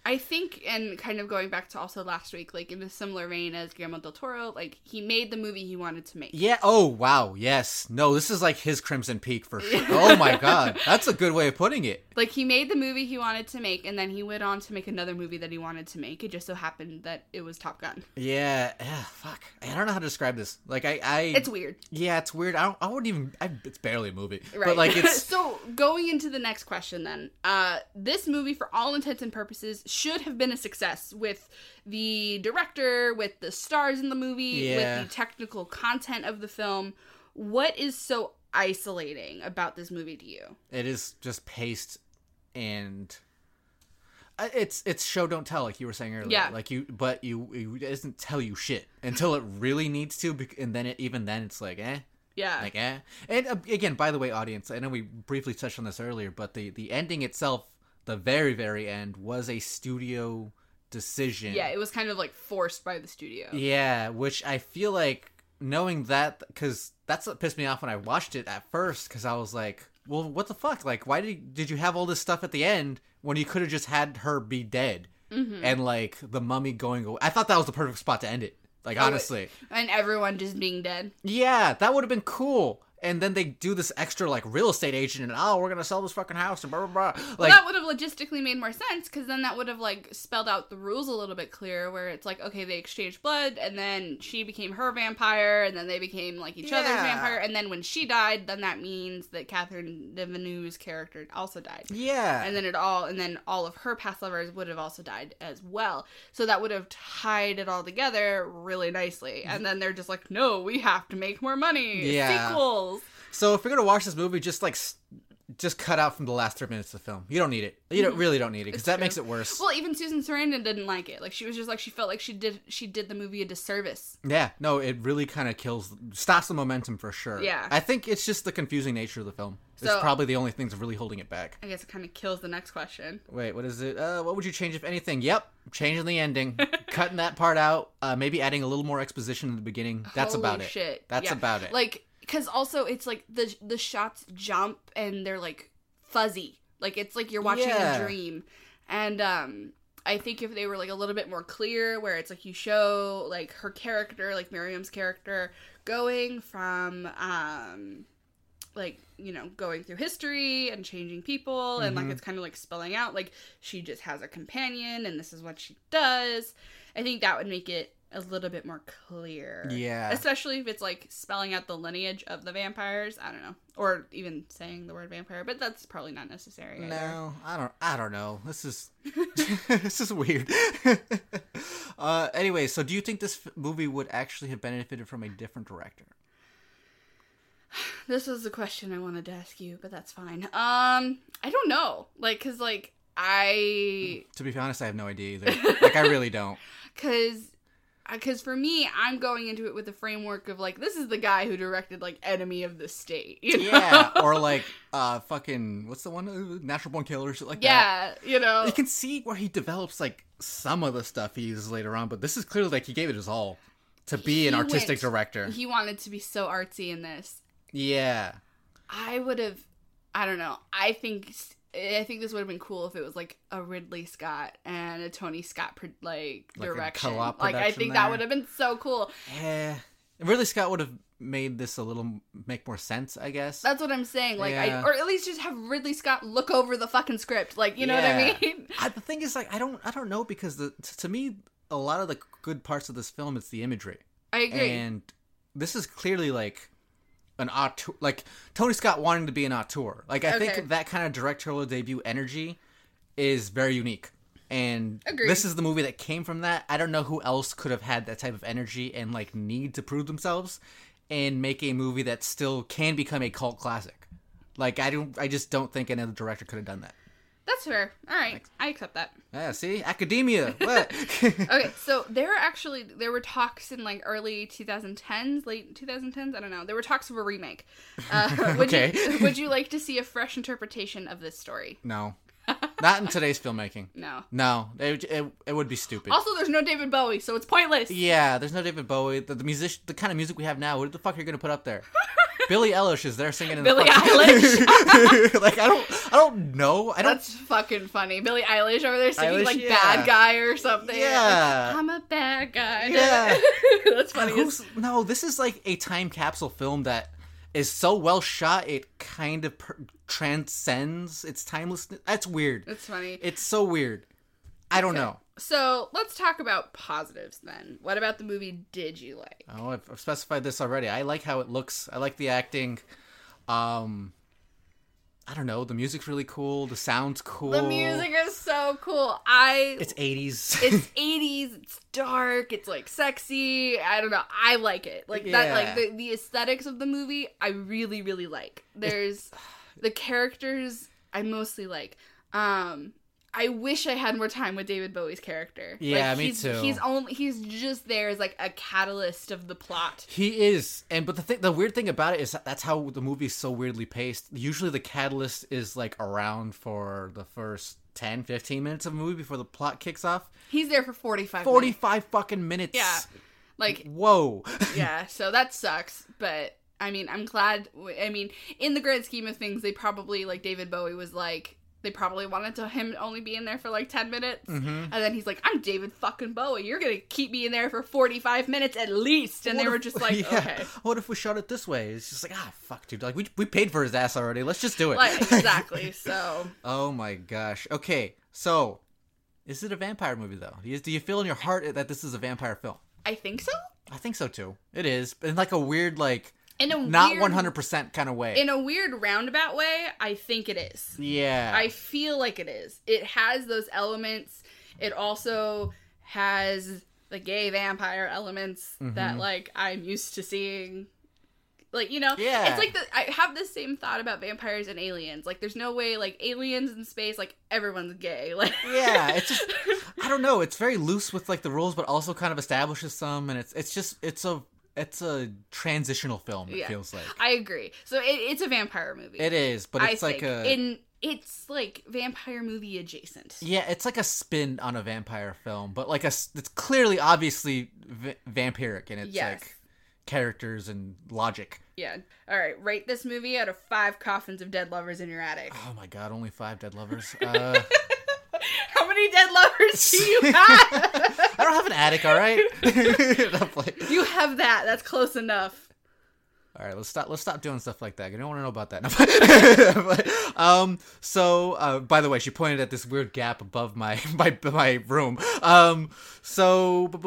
I think, and kind of going back to also last week, like in a similar vein as Guillermo del Toro, like he made the movie he wanted to make. Yeah. Oh, wow. Yes. No, this is like his Crimson Peak for sure. Oh my God. That's a good way of putting it. Like he made the movie he wanted to make, and then he went on to make another movie that he wanted to make. It just so happened that it was Top Gun. Yeah. Yeah. Fuck. I don't know how to describe this. Like I, I It's weird. Yeah, it's weird. I don't, I wouldn't even, I, it's barely a movie. Right. But like it's. So going into the next question then, uh, this movie for all intents and purposes should have been a success with the director, with the stars in the movie, Yeah. with the technical content of the film. What is so isolating about this movie to you? It is just paced and uh, it's it's show don't tell, like you were saying earlier. Yeah. Like you, but you it doesn't tell you shit until it really needs to, bec- and then it even then it's like eh. Yeah. Like eh. And uh, again, by the way, audience, I know we briefly touched on this earlier, but the the ending itself, the very very end, was a studio decision. Yeah, it was kind of like forced by the studio. Yeah, which I feel like knowing that, because that's what pissed me off when I watched it at first, because I was like, well, what the fuck? Like, why did did you have all this stuff at the end when you could have just had her be dead Mm-hmm. and like the mummy going away? I thought that was the perfect spot to end it. Like, Oh, honestly, And everyone just being dead. yeah, that would have been cool. And then they do this extra like real estate agent, and oh, we're gonna sell this fucking house and blah blah blah. Well, Like, that would have logistically made more sense, because then that would have like spelled out the rules a little bit clearer, where it's like, okay, they exchanged blood, and then she became her vampire, and then they became like each other's Yeah. vampire, and then when she died, then that means that Catherine Deneuve's character also died. yeah, And then it all, and then all of her past lovers would have also died as well. So that would have tied it all together really nicely. And then they're just like, no, we have to make more money. Yeah. Sequels. So if you're gonna watch this movie, just like s- just cut out from the last three minutes of the film. You don't need it. You don't really don't need it because It's that true. makes it worse. Well, even Susan Sarandon didn't like it. Like she was just like she felt like she did she did the movie a disservice. Yeah, no, it really kind of kills, stops the momentum for sure. Yeah. I think it's just the confusing nature of the film. It's So- probably the only thing that's really holding it back. I guess it kind of kills the next question. Wait, what is it? Uh, what would you change if anything? Yep, changing the ending, cutting that part out, uh, maybe adding a little more exposition in the beginning. That's Holy about it. shit. That's Yeah. about it. Like, because also it's like the the shots jump and they're like fuzzy. Like it's like you're watching Yeah. a dream. And um I think if they were like a little bit more clear, where it's like you show like her character, like Miriam's character, going from um like, you know, going through history and changing people, and Mm-hmm. like it's kind of like spelling out like she just has a companion and this is what she does. I think that would make it a little bit more clear. Yeah. Especially if it's like spelling out the lineage of the vampires. I don't know. Or even saying the word vampire, but that's probably not necessary. either. No, I don't. I don't know. This is this is weird. uh, anyway, so do you think this f- movie would actually have benefited from a different director? This was the question I wanted to ask you, but that's fine. Um, I don't know. Like, cause like I, To be honest, I have no idea either. Like, I really don't. cause. Because for me, I'm going into it with the framework of, like, this is the guy who directed, like, Enemy of the State. You know? Yeah, or like, uh, fucking, what's the one? Uh, Natural Born Killer, shit like that. Yeah, you know. You can see where he develops, like, some of the stuff he uses later on, but this is clearly, like, he gave it his all to be an He artistic went- director. He wanted to be so artsy in this. Yeah. I would have, I don't know. I think I think this would have been cool if it was like a Ridley Scott and a Tony Scott pro- like Like a direction. co-op Like I production think there. that would have been so cool. Yeah. Ridley Scott would have made this a little, make more sense, I guess. That's what I'm saying. Like Yeah. I, or at least just have Ridley Scott look over the fucking script. Like you know Yeah. what I mean? I, the thing is, like, I don't, I don't know, because the t- to me, a lot of the good parts of this film is the imagery, I agree. and this is clearly like an auteur, like Tony Scott wanting to be an auteur. Like, I Okay. think that kind of directorial debut energy is very unique, and Agreed. this is the movie that came from that. I don't know who else could have had that type of energy and like need to prove themselves and make a movie that still can become a cult classic. Like, I don't, I just don't think another director could have done that. That's fair. All right, I accept that. Yeah, see? Academia. What? Okay, so there were actually there were talks in like early twenty tens, late twenty tens. I don't know. There were talks of a remake. Uh, would Okay. You, would you like to see a fresh interpretation of this story? No. Not in today's filmmaking. No. No. It, it, it would be stupid. Also, there's no David Bowie, so it's pointless. Yeah, there's no David Bowie. The, the music, the kind of music we have now, what the fuck are you going to put up there? Billie Eilish is there singing in Billie the fucking... Eilish. Like I don't, I don't know. I don't. That's fucking funny. Billie Eilish over there singing Eilish, like yeah. bad guy or something. Yeah. Like, I'm a bad guy. Yeah. That's funny. Who's, no, this is like a time capsule film that is so well shot it kind of per- transcends its timelessness. That's weird. It's funny. It's so weird. I don't Okay. know. So let's talk about positives then. What about the movie did you like? Oh, I've, I've specified this already. I like how it looks. I like the acting. Um, I don't know. The music's really cool. The sound's cool. The music is so cool. I It's eighties. it's eighties, it's dark, it's like sexy. I don't know. I like it. Like that Yeah. like the, the aesthetics of the movie I really, really like. There's the characters I mostly like. Um I wish I had more time with David Bowie's character. Yeah, like, me he's, too. He's only he's just there as like a catalyst of the plot. He is, and but the thing, the weird thing about it is that that's how the movie's so weirdly paced. Usually, the catalyst is like around for the first ten, fifteen minutes of a movie before the plot kicks off. He's there for forty-five Forty-five minutes. fucking minutes. Yeah. Like Whoa. yeah, so that sucks, but I mean, I'm glad. I mean, in the grand scheme of things, they probably, like, David Bowie was like, they probably wanted to him only be in there for like ten minutes, Mm-hmm. and then he's like, "I'm David fucking Bowie. You're gonna keep me in there for forty-five minutes at least." And What they were if- just like, yeah. "Okay." What if we shot it this way? It's just like, ah, fuck, dude. Like we we paid for his ass already. Let's just do it. Like, exactly. So Oh my gosh. Okay, so is it a vampire movie though? Do you, do you feel in your heart that this is a vampire film? I think so. I think so too. It is, in like a weird, like In a not weird, one hundred percent kind of way. in a weird roundabout way, I think it is. yeah. I feel like it is. It has those elements. It also has the gay vampire elements Mm-hmm. that, like, I'm used to seeing. Like, you know, Yeah. it's like the, I have the same thought about vampires and aliens. Like, there's no way, like, aliens in space, like, everyone's gay. Like, Yeah, it's just I don't know. It's very loose with like the rules, but also kind of establishes some, and it's it's just it's a it's a transitional film. It Yeah. feels like I agree. So it, it's a vampire movie. it is, but it's I like think. a in it's like vampire movie adjacent. yeah, it's like a spin on a vampire film, but like a s- it's clearly obviously v- vampiric in its Yes. like characters and logic. Yeah. All right. Rate this movie out of five coffins of dead lovers in your attic. Oh my god, only five dead lovers. Uh, How many dead lovers do you have? I don't have an attic, all right. Don't play- You have that. That's close enough. All right, let's stop. Let's stop doing stuff like that. I don't want to know about that. No, but, um. So, uh, by the way, she pointed at this weird gap above my my my room. Um. So, bu- bu-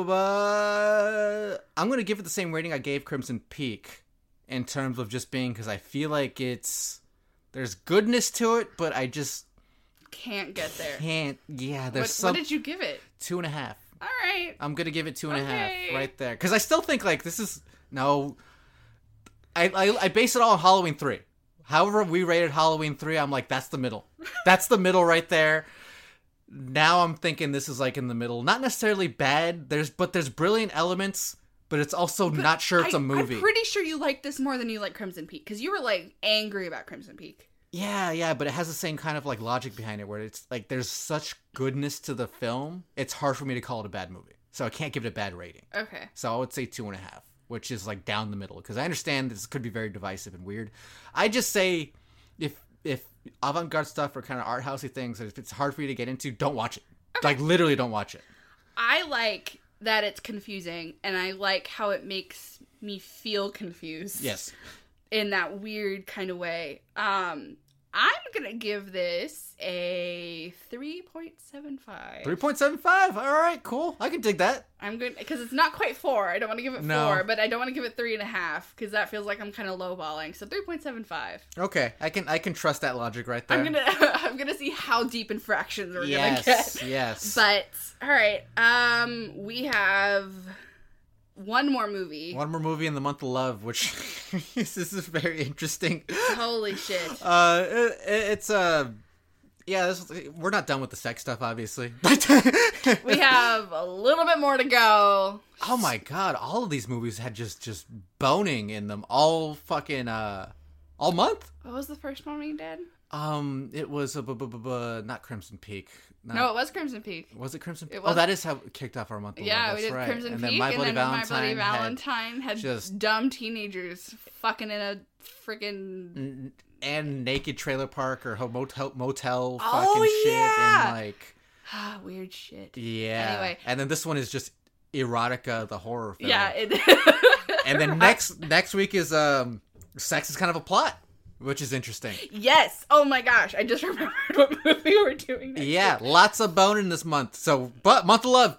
bu- I'm gonna give it the same rating I gave Crimson Peak, in terms of just being because I feel like it's there's goodness to it, but I just Can't get there. can't. Yeah, there's What, some what did you give it? two and a half. All right. I'm gonna give it two and a half Okay. right there because I still think like this is no. I, I I base it all on Halloween three. However we rated Halloween three, I'm like that's the middle. That's the middle right there. Now I'm thinking this is like in the middle. Not necessarily bad. There's but there's brilliant elements, but it's also not sure it's I, a movie. I'm pretty sure you like this more than you like Crimson Peak because you were like angry about Crimson Peak. Yeah, yeah, but it has the same kind of like logic behind it where it's like there's such goodness to the film. It's hard for me to call it a bad movie. So I can't give it a bad rating. Okay. So I would say two and a half, which is like down the middle. Because I understand this could be very divisive and weird. I just say if if avant-garde stuff or kind of art housey things, if it's hard for you to get into, don't watch it. Like literally don't watch it. I like that it's confusing, and I like how it makes me feel confused. Yes. In that weird kind of way. Um, I'm gonna give this a three point seven five. three point seven five. All right, cool. I can dig that. I'm good because it's not quite four. I don't want to give it No. four, but I don't want to give it three and a half because that feels like I'm kind of lowballing. So three point seven five. Okay, I can I can trust that logic right there. I'm gonna I'm gonna see how deep in fractions we're yes, gonna get. yes. But all right, um, we have one more movie. One more movie in the month of love, which this is very interesting. Holy shit! Uh, it, it's uh, yeah, this, we're not done with the sex stuff, obviously. We have a little bit more to go. Oh my god, all of these movies had just just boning in them all fucking uh all month. What was the first one we did? Um, it was a bu- bu- bu- bu- not Crimson Peak. Not, No, it was Crimson Peak. Was it Crimson Peak? It Oh, was. that is how it kicked off our month. of Yeah, love. we That's did right. Crimson and Peak, then My and Bloody then Valentine My Bloody had Valentine had, just- dumb teenagers fucking in a freaking. n- and Naked Trailer Park or ho- motel motel Oh, fucking shit yeah! and like Ah, weird shit. yeah. Anyway. And then this one is just Erotica, the horror film. Yeah, it. And then next next week is um Sex is Kind of a Plot, which is interesting. Yes. Oh my gosh, I just remembered what movie we're doing next Yeah, week. lots of boning this month. So, but month of love.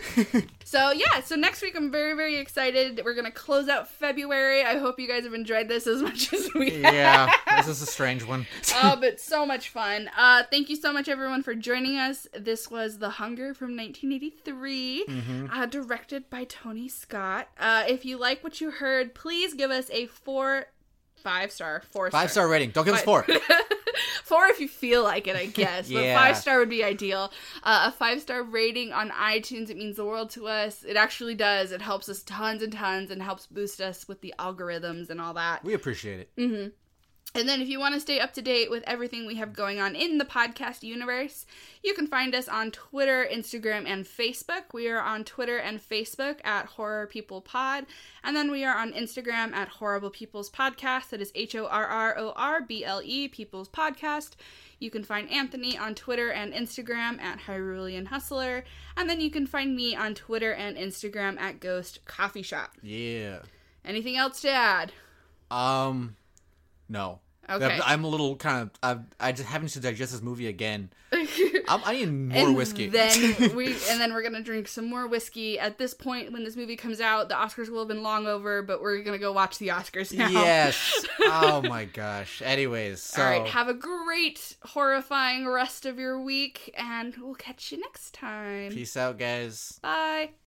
So yeah, so next week I'm very, very excited. We're gonna close out February. I hope you guys have enjoyed this as much as we have. Yeah, this is a strange one. Oh, but so much fun. Uh, thank you so much, everyone, for joining us. This was The Hunger from nineteen eighty-three, Mm-hmm. uh, directed by Tony Scott. Uh, if you like what you heard, please give us a four, five star, four star. Five star rating. Don't give us four. Four if you feel like it, I guess. Yeah. But five star would be ideal. Uh, a five star rating on iTunes, it means the world to us. It actually does. It helps us tons and tons and helps boost us with the algorithms and all that. We appreciate it. Mm-hmm. And then if you want to stay up to date with everything we have going on in the podcast universe, you can find us on Twitter, Instagram, and Facebook. We are on Twitter and Facebook at Horror People Pod. And then we are on Instagram at Horrible People's Podcast. That is H O R R O R B L E, People's Podcast. You can find Anthony on Twitter and Instagram at Hyrulean Hustler. And then you can find me on Twitter and Instagram at Ghost Coffee Shop. Yeah. Anything else to add? Um, no. Okay. I'm a little kind of. I I just having to digest this movie again. I'm, I need more and whiskey. Then we and then we're gonna drink some more whiskey. At this point, when this movie comes out, the Oscars will have been long over, but we're gonna go watch the Oscars now. Yes. Oh my gosh. Anyways, so All right. Have a great, horrifying rest of your week, and we'll catch you next time. peace out, guys. Bye.